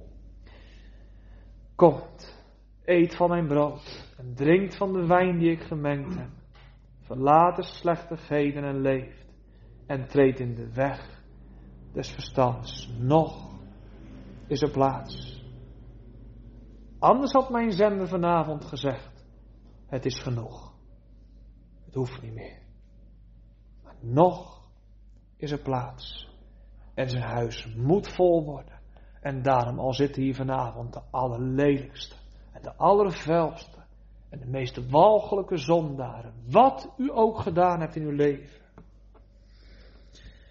Komt, eet van mijn brood en drinkt van de wijn die ik gemengd heb. Verlaat de slechtigheden en leeft. En treedt in de weg des verstands. Nog is er plaats. Anders had mijn zender vanavond gezegd. Het is genoeg. Het hoeft niet meer. Maar nog is er plaats. En zijn huis moet vol worden. En daarom al zitten hier vanavond de allerlelijkste. En de allervuilste. En de meest walgelijke zondaren. Wat u ook gedaan hebt in uw leven.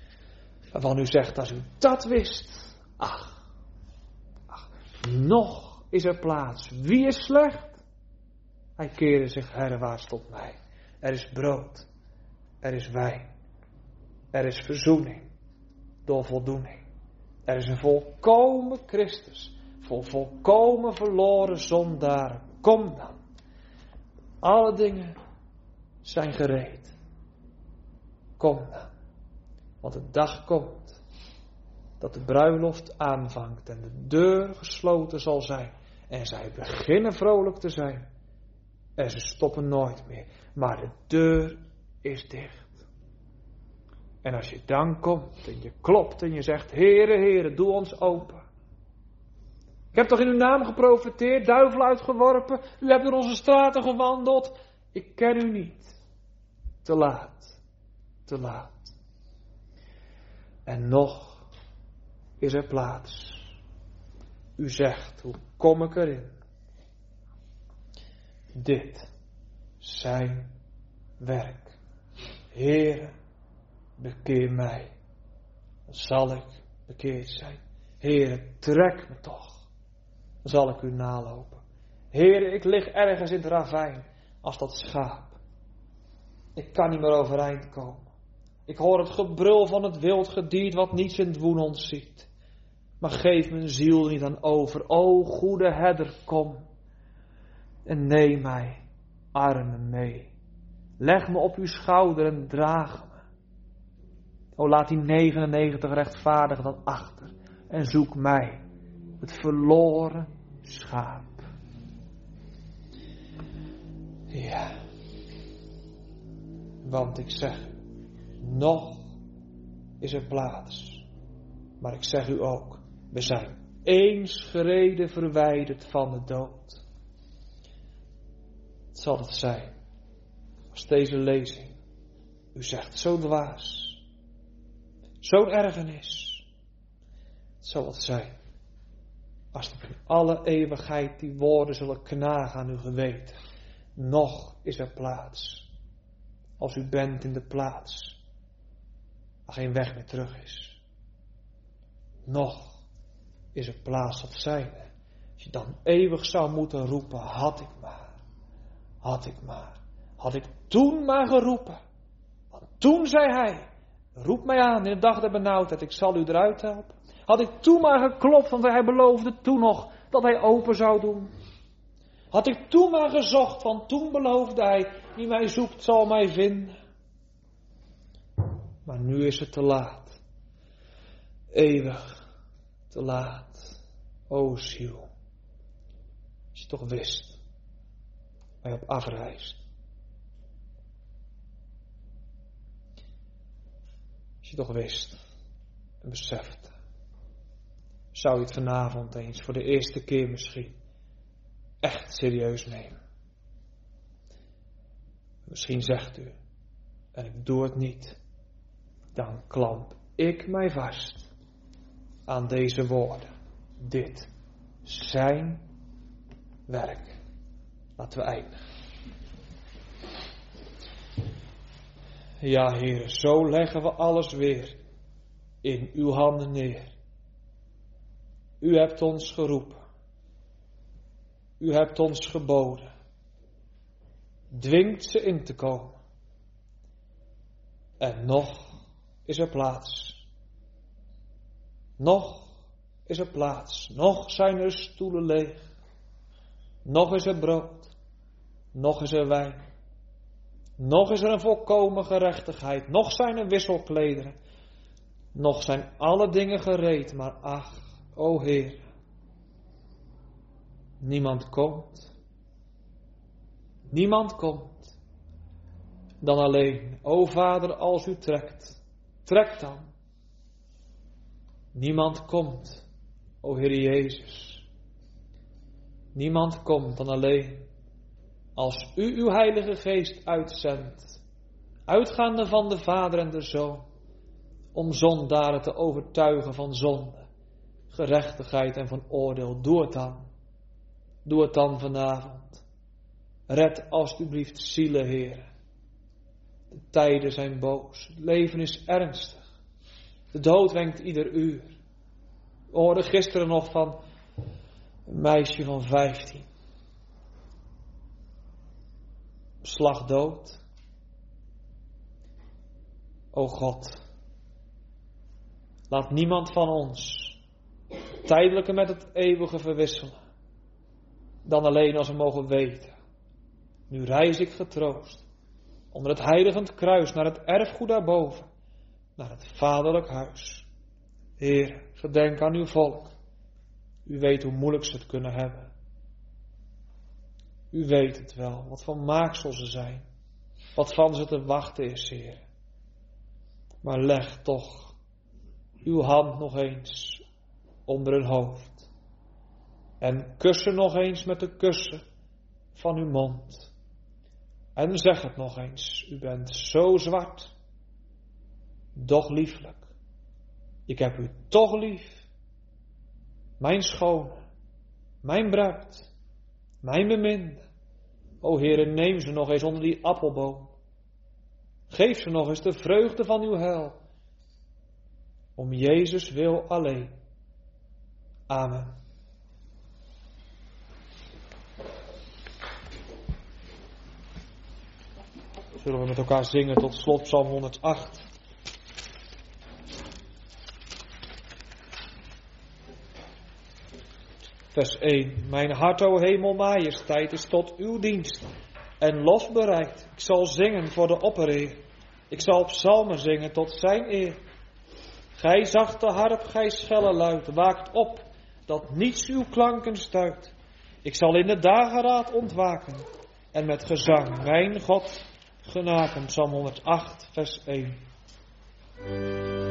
Waarvan u zegt, als u dat wist. Ach, ach, nog is er plaats. Wie is slecht? Hij keerde zich herwaarts tot mij. Er is brood. Er is wijn. Er is verzoening. Door voldoening. Er is een volkomen Christus. Voor volkomen verloren zondaren. Kom dan. Alle dingen zijn gereed. Kom dan. Want de dag komt dat de bruiloft aanvangt en de deur gesloten zal zijn. En zij beginnen vrolijk te zijn. En ze stoppen nooit meer. Maar de deur is dicht. En als je dan komt en je klopt en je zegt, Heere, Heere, doe ons open. Ik heb toch in uw naam geprofeteerd, duivel uitgeworpen. U hebt door onze straten gewandeld. Ik ken u niet. Te laat. Te laat. En nog is er plaats. U zegt, hoe kom ik erin? Dit zijn werk. Heere, bekeer mij. Dan zal ik bekeerd zijn. Heere, trek me toch. Dan zal ik u nalopen. Heere, ik lig ergens in het ravijn als dat schaap. Ik kan niet meer overeind komen. Ik hoor het gebrul van het wild gediert wat niets in het woen ontziet. Maar geef mijn ziel niet aan over. O goede herder, kom. En neem mij armen mee. Leg me op uw schouder en draag me. O laat die negenennegentig rechtvaardigen dan achter. En zoek mij, het verloren schaap. Ja. Want ik zeg u, nog is er plaats. Maar ik zeg u ook, we zijn één schrede verwijderd van de dood. Het zal het zijn, als deze lezing u zegt, zo dwaas, zo'n ergernis. Het zal het zijn, als er in alle eeuwigheid die woorden zullen knagen aan uw geweten. Nog is er plaats. Als u bent in de plaats waar geen weg meer terug is. Nog is er plaats tot zijn. Als je dan eeuwig zou moeten roepen, had ik maar. Had ik maar. Had ik toen maar geroepen. Want toen zei hij, roep mij aan in de dag der benauwdheid, ik zal u eruit helpen. Had ik toen maar geklopt, want hij beloofde toen nog dat hij open zou doen. Had ik toen maar gezocht, want toen beloofde hij, wie mij zoekt zal mij vinden. Maar nu is het te laat. Eeuwig te laat. O ziel. Als je toch wist waar je op afreist. Als je toch wist en besefte. Zou je het vanavond eens voor de eerste keer misschien echt serieus nemen. Misschien zegt u, en ik doe het niet, dan klamp ik mij vast aan deze woorden. Dit zijn werk. Laten we eindigen. Ja, Heer, zo leggen we alles weer in uw handen neer. U hebt ons geroepen. U hebt ons geboden. Dwingt ze in te komen. En nog is er plaats. Nog is er plaats. Nog zijn er stoelen leeg. Nog is er brood. Nog is er wijn. Nog is er een volkomen gerechtigheid. Nog zijn er wisselklederen. Nog zijn alle dingen gereed. Maar ach, o Heer. Niemand komt. Niemand komt. Dan alleen. O Vader, als u trekt. Trek dan. Niemand komt. O Heer Jezus. Niemand komt dan alleen. Als u uw Heilige Geest uitzendt. Uitgaande van de Vader en de Zoon. Om zondaren te overtuigen van zonde. Gerechtigheid en van oordeel. Doe het dan. Doe het dan vanavond. Red alstublieft zielen, Heer. De tijden zijn boos. Het leven is ernstig. De dood wenkt ieder uur. We hoorden gisteren nog van een meisje van vijftien. Slag dood. O God, laat niemand van ons het tijdelijke met het eeuwige verwisselen. Dan alleen als we mogen weten. Nu reis ik getroost onder het heiligend kruis naar het erfgoed daarboven, naar het vaderlijk huis. Heer, gedenk aan uw volk. U weet hoe moeilijk ze het kunnen hebben. U weet het wel, wat van maaksel ze zijn. Wat van ze te wachten is, Heer. Maar leg toch uw hand nog eens onder hun hoofd. En kus ze nog eens met de kussen van uw mond. En zeg het nog eens, u bent zo zwart, doch lieflijk. Ik heb u toch lief. Mijn schone, mijn bruid, mijn beminde. O Heere, neem ze nog eens onder die appelboom. Geef ze nog eens de vreugde van uw heil. Om Jezus wil alleen. Amen. Zullen we met elkaar zingen tot slot Psalm honderdacht. Vers één. Mijn hart, o hemel, majesteit, is tot uw dienst en lof bereid. Ik zal zingen voor de opperheer. Ik zal psalmen zingen tot zijn eer. Gij zachte harp, gij schelle luid, waakt op, dat niets uw klanken stuit. Ik zal in de dageraad ontwaken en met gezang mijn God genaken. Psalm honderdacht, vers één.